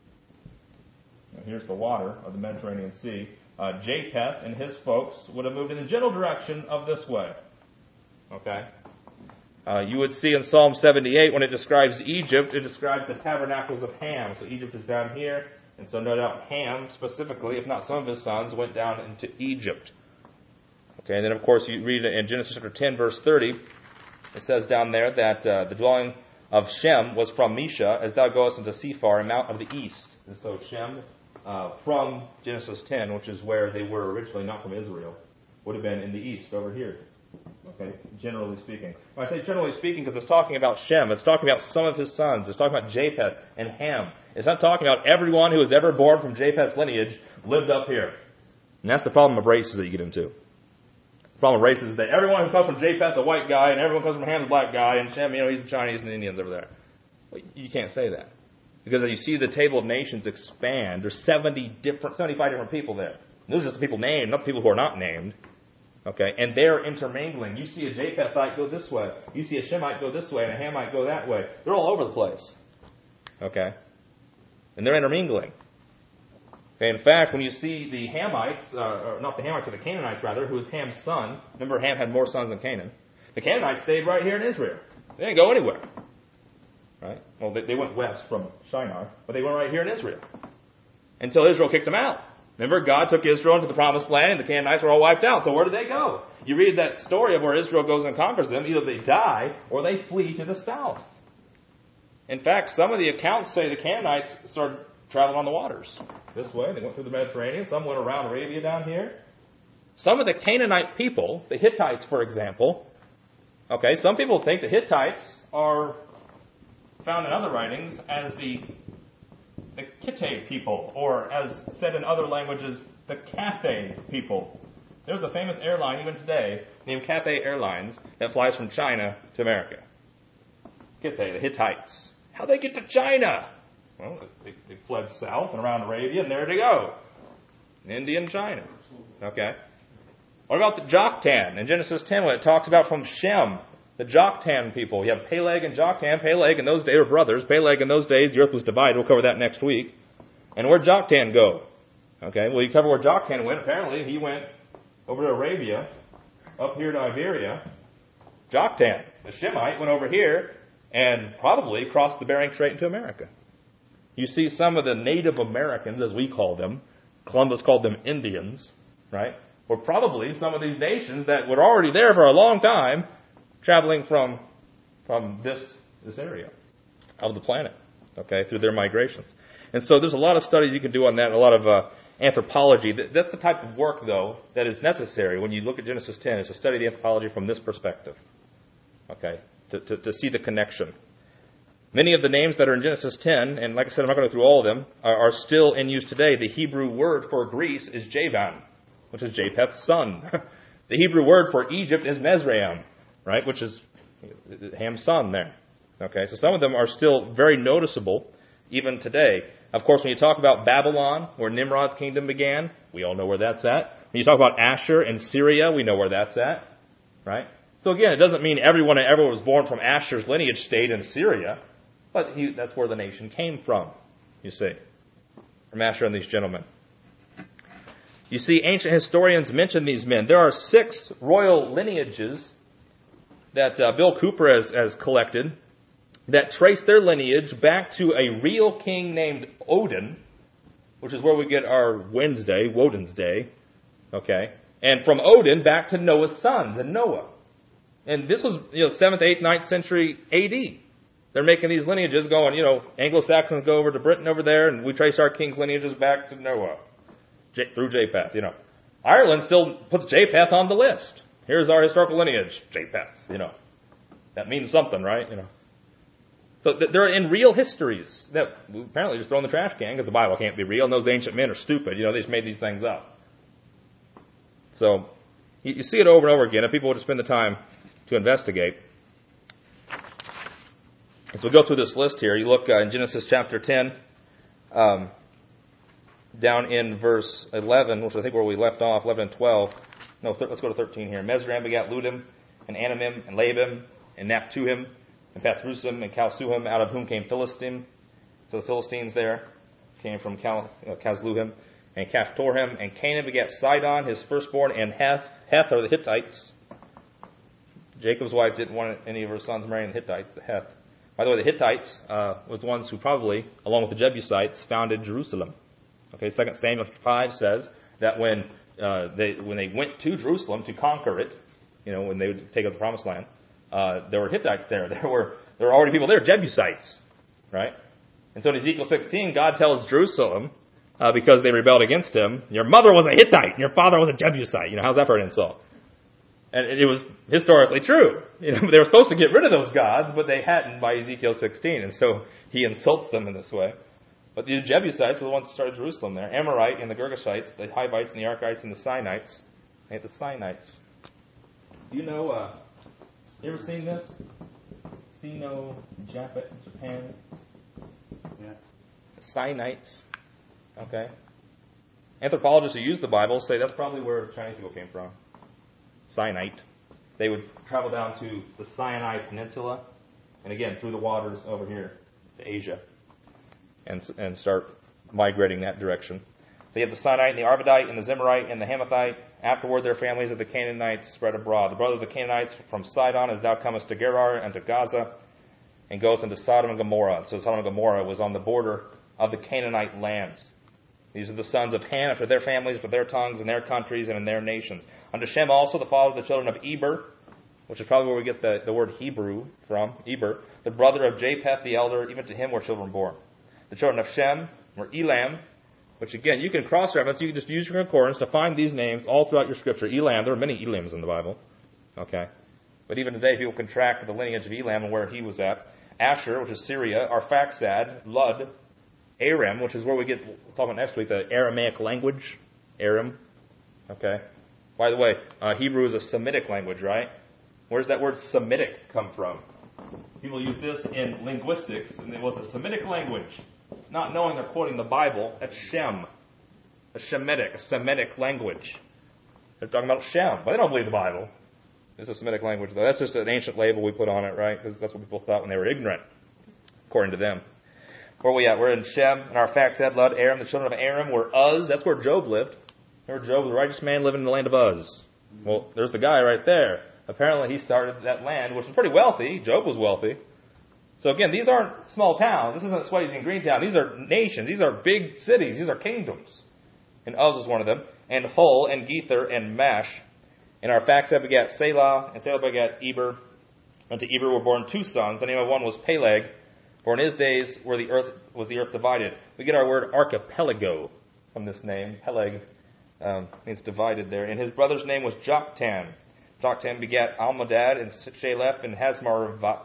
And here's the water of the Mediterranean Sea. Uh, Japheth and his folks would have moved in the general direction of this way. Okay? Uh, you would see in Psalm seventy-eight, when it describes Egypt, it describes the tabernacles of Ham. So Egypt is down here, and so no doubt Ham, specifically, if not some of his sons, went down into Egypt. Okay, and then of course you read in Genesis chapter ten, verse thirty, it says down there that uh, the dwelling of Shem was from Mesha, as thou goest into Sephar, a mount of the east. And so Shem, uh, from Genesis ten, which is where they were originally, not from Israel, would have been in the east, over here. Okay, generally speaking. When I say generally speaking, because it's talking about Shem, it's talking about some of his sons, it's talking about Japheth and Ham. It's not talking about everyone who was ever born from Japheth's lineage lived up here. And that's the problem of races that you get into. The problem of races is that everyone who comes from Japheth's a white guy, and everyone who comes from Ham's a black guy, and Shem, you know, he's the Chinese and the Indians over there. Well, you can't say that. Because as you see the table of nations expand, there's seventy different, seventy-five different people there. And those are just the people named, not the people who are not named. Okay, and they're intermingling. You see a Japhethite go this way. You see a Shemite go this way, and a Hamite go that way. They're all over the place. Okay? And they're intermingling. Okay, in fact, when you see the Hamites, uh, or not the Hamites, but the Canaanites, rather, who was Ham's son. Remember, Ham had more sons than Canaan. The Canaanites stayed right here in Israel. They didn't go anywhere. Right? Well, they, they went west from Shinar, but they went right here in Israel. Until Israel kicked them out. Remember, God took Israel into the promised land, and the Canaanites were all wiped out. So where did they go? You read that story of where Israel goes and conquers them. Either they die, or they flee to the south. In fact, some of the accounts say the Canaanites started traveling on the waters. This way, they went through the Mediterranean. Some went around Arabia down here. some of the Canaanite people, the Hittites, for example, okay, some people think the Hittites are found in other writings as the, the Kittite people, or as said in other languages, the Cathay people. There's a famous airline even today named Cathay Airlines that flies from China to America. Kittay, the Hittites. How'd they get to China? Well, they, they fled south and around Arabia, and there they go. India and China. Okay. What about the Joktan in Genesis ten when it talks about from Shem, the Joktan people? You have Peleg and Joktan. Peleg in those days were brothers. Peleg in those days, the earth was divided. We'll cover that next week. And where'd Joktan go? Okay, well, you cover where Joktan went. Apparently, he went over to Arabia, up here to Iberia. Joktan, the Shemite, went over here and probably crossed the Bering Strait into America. You see some of the Native Americans, as we call them, Columbus called them Indians, right, were probably some of these nations that were already there for a long time, traveling from from this this area of the planet, okay, through their migrations. And so there's a lot of studies you can do on that, a lot of uh, anthropology. That's the type of work, though, that is necessary when you look at Genesis ten, is to study the anthropology from this perspective, okay, to, to, to see the connection. Many of the names that are in Genesis ten, and like I said, I'm not going to go through all of them, are, are still in use today. The Hebrew word for Greece is Javan, which is Japheth's son. The Hebrew word for Egypt is Mizraim, right, which is Ham's son there. Okay, so some of them are still very noticeable even today. Of course, when you talk about Babylon, where Nimrod's kingdom began, we all know where that's at. When you talk about Asher and Syria, we know where that's at, right? So again, it doesn't mean everyone that ever was born from Asher's lineage stayed in Syria, but he, that's where the nation came from, you see, from Asher and these gentlemen. You see, ancient historians mention these men. There are six royal lineages that uh, Bill Cooper has, has collected that trace their lineage back to a real king named Odin, which is where we get our Wednesday, Woden's Day, okay, and from Odin back to Noah's sons and Noah. And this was, you know, seventh, eighth, ninth century A D. They're making these lineages going, you know, Anglo-Saxons go over to Britain over there, and we trace our king's lineages back to Noah, J- through Japheth, you know. Ireland still puts Japheth on the list. Here's our historical lineage, Japheth, you know. That means something, right? You know. So th- they're in real histories that we apparently just throw in the trash can because the Bible can't be real, and those ancient men are stupid. You know, they just made these things up. So you, you see it over and over again, and people would spend the time to investigate. As we go through this list here, you look uh, in Genesis chapter ten, um, down in verse eleven, which I think where we left off, eleven and twelve. No, th- let's go to thirteen here. Mizraim begat Ludim, and Anamim, and Labim, and Naphtuhim, and Pathrusim, and Calsuhim, out of whom came Philistim. So the Philistines there came from Cal, uh, Casluhim, and Caphtorhim, and Canaan begat Sidon, his firstborn, and Heth. Heth are the Hittites. Jacob's wife didn't want any of her sons marrying the Hittites, the Heth. By the way, the Hittites uh, was the ones who probably, along with the Jebusites, founded Jerusalem. Okay, Second Samuel five says that when uh, they when they went to Jerusalem to conquer it, you know, when they would take up the Promised Land, uh, there were Hittites there. There were there were already people there, Jebusites, right? And so in Ezekiel sixteen, God tells Jerusalem, uh, because they rebelled against Him, your mother was a Hittite, and your father was a Jebusite. You know, how's that for an insult? And it was historically true. You know, they were supposed to get rid of those gods, but they hadn't by Ezekiel sixteen. And so he insults them in this way. But the Jebusites were the ones who started Jerusalem there. Amorite and the Girgashites, the Hivites and the Archites and the Sinites. They had the Sinites. Do you know, uh, you ever seen this? Sino, Japan, Japan? Yeah. The Sinites. Okay. Anthropologists who use the Bible say that's probably where Chinese people came from. Sinite. They would travel down to the Sinai Peninsula, and again, through the waters over here to Asia, and and start migrating that direction. So you have the Sinite and the Arvadite and the Zemarite and the Hamathite. Afterward, their families of the Canaanites spread abroad. The brother of the Canaanites from Sidon, as thou comest to Gerar and to Gaza, and goes into Sodom and Gomorrah. So Sodom and Gomorrah was on the border of the Canaanite lands. These are the sons of Ham, after their families, after their tongues, and their countries, and in their nations. Unto Shem also, the father of the children of Eber, which is probably where we get the, the word Hebrew from, Eber, the brother of Japheth the elder, even to him were children born. The children of Shem were Elam, Which again, you can cross-reference, you can just use your concordance to find these names all throughout your scripture. Elam, there are many Elams in the Bible. Okay. But even today, people can track the lineage of Elam and where he was at. Asher, which is Syria, Arphaxad, Lud, Aram, which is where we get, we'll talk about next week, the Aramaic language. Aram. Okay. By the way, uh, Hebrew is a Semitic language, right? Where's that word Semitic come from? People use this in linguistics, and it was a Semitic language. Not knowing they're quoting the Bible, that's Shem. A Shemitic, a Semitic language. They're talking about Shem, but they don't believe the Bible. It's a Semitic language, though. That's just an ancient label we put on it, right? Because that's what people thought when they were ignorant, according to them. Where are we at? We're in Shem, and Arphaxad, Lud, Aram. The children of Aram were Uz. That's where Job lived. Remember Job, the righteous man living in the land of Uz. Well, there's the guy right there. Apparently he started that land, which was pretty wealthy. Job was wealthy. So again, these aren't small towns. This isn't Swayze and Greentown. These are nations. These are big cities. These are kingdoms. And Uz is one of them. And Hul, and Gether, and Mash. And Arphaxad begat Selah, and Selah begat Eber. Unto Eber were born two sons. The name of one was Peleg, for in his days were the earth was the earth divided. We get our word archipelago from this name. Peleg um, means divided there. And his brother's name was Joktan. Joktan begat Almadad, and Shalef, and Hasmar,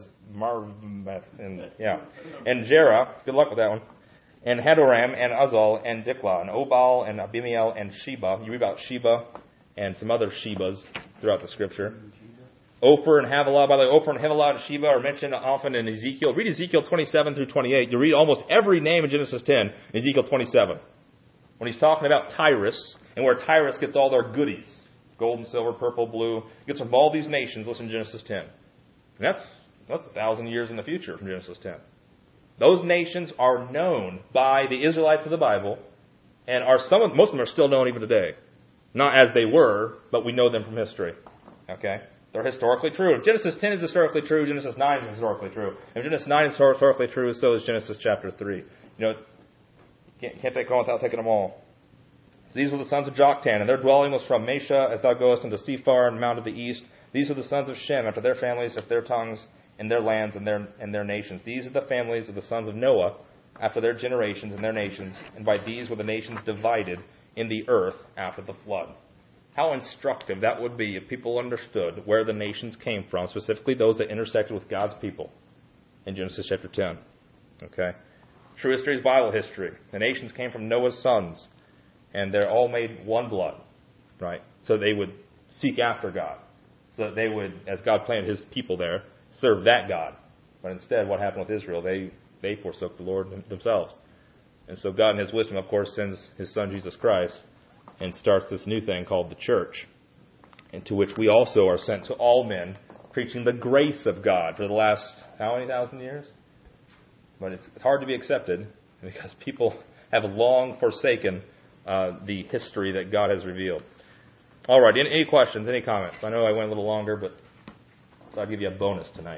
Hasmar, and yeah, and Jerah. Good luck with that one. And Hadoram, and Uzal, and Diklah, and Obal, and Abimael, and Sheba. You read about Sheba and some other Shebas throughout the scripture. Ophir and Havilah. By the way, Ophir and Havilah and Sheba are mentioned often in Ezekiel. Read Ezekiel twenty-seven through twenty-eight. You read almost every name in Genesis ten, Ezekiel twenty-seven. When he's talking about Tyrus, and where Tyrus gets all their goodies. Gold and silver, purple, blue. Gets from all these nations. Listen to Genesis ten. And that's, that's a thousand years in the future from Genesis ten. Those nations are known by the Israelites of the Bible, and are some of, most of them are still known even today. Not as they were, but we know them from history. Okay? They're historically true. If Genesis ten is historically true, Genesis nine is historically true. If Genesis nine is historically true, so is Genesis chapter three. You know, can't, can't take one without taking them all. So these were the sons of Joktan, and their dwelling was from Mesha, as thou goest unto Sephar, and mount of the east. These are the sons of Shem, after their families, after their tongues, and their lands, and their and their nations. These are the families of the sons of Noah, after their generations and their nations, and by these were the nations divided in the earth after the flood. How instructive that would be if people understood where the nations came from, specifically those that intersected with God's people in Genesis chapter ten. Okay? True history is Bible history. The nations came from Noah's sons, and they're all made one blood, right? So they would seek after God. So that they would, as God planted his people there, serve that God. But instead, what happened with Israel? They, they forsook the Lord themselves. And so God in his wisdom, of course, sends his son Jesus Christ and starts this new thing called the church, into which we also are sent to all men, preaching the grace of God for the last, how many thousand years? But it's hard to be accepted because people have long forsaken uh, the history that God has revealed. All right, any, any questions, any comments? I know I went a little longer, but I'll give you a bonus tonight.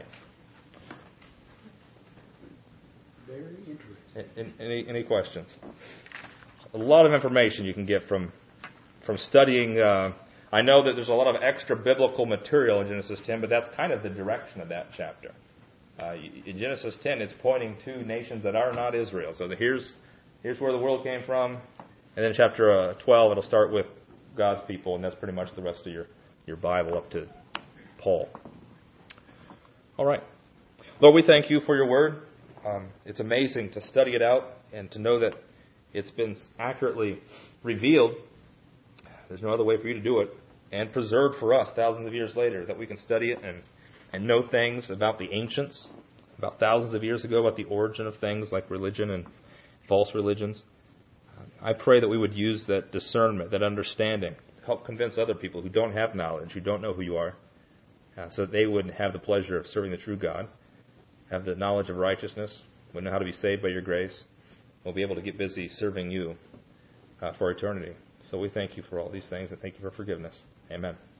Very interesting. Any, any questions? A lot of information you can get from from studying. Uh, I know that there's a lot of extra biblical material in Genesis ten, but that's kind of the direction of that chapter. Uh, in Genesis ten, it's pointing to nations that are not Israel. So the, here's here's where the world came from, and then chapter uh, twelve, it'll start with God's people, and that's pretty much the rest of your, your Bible up to Paul. All right. Lord, we thank you for your word. Um, it's amazing to study it out and to know that it's been accurately revealed. There's no other way for you to do it. And preserved for us thousands of years later, that we can study it and, and know things about the ancients, about thousands of years ago, about the origin of things like religion and false religions. I pray that we would use that discernment, that understanding, to help convince other people who don't have knowledge, who don't know who you are, uh, so that they would have the pleasure of serving the true God, have the knowledge of righteousness, would know how to be saved by your grace, will be able to get busy serving you uh, for eternity. So we thank you for all these things, and thank you for forgiveness. Amen.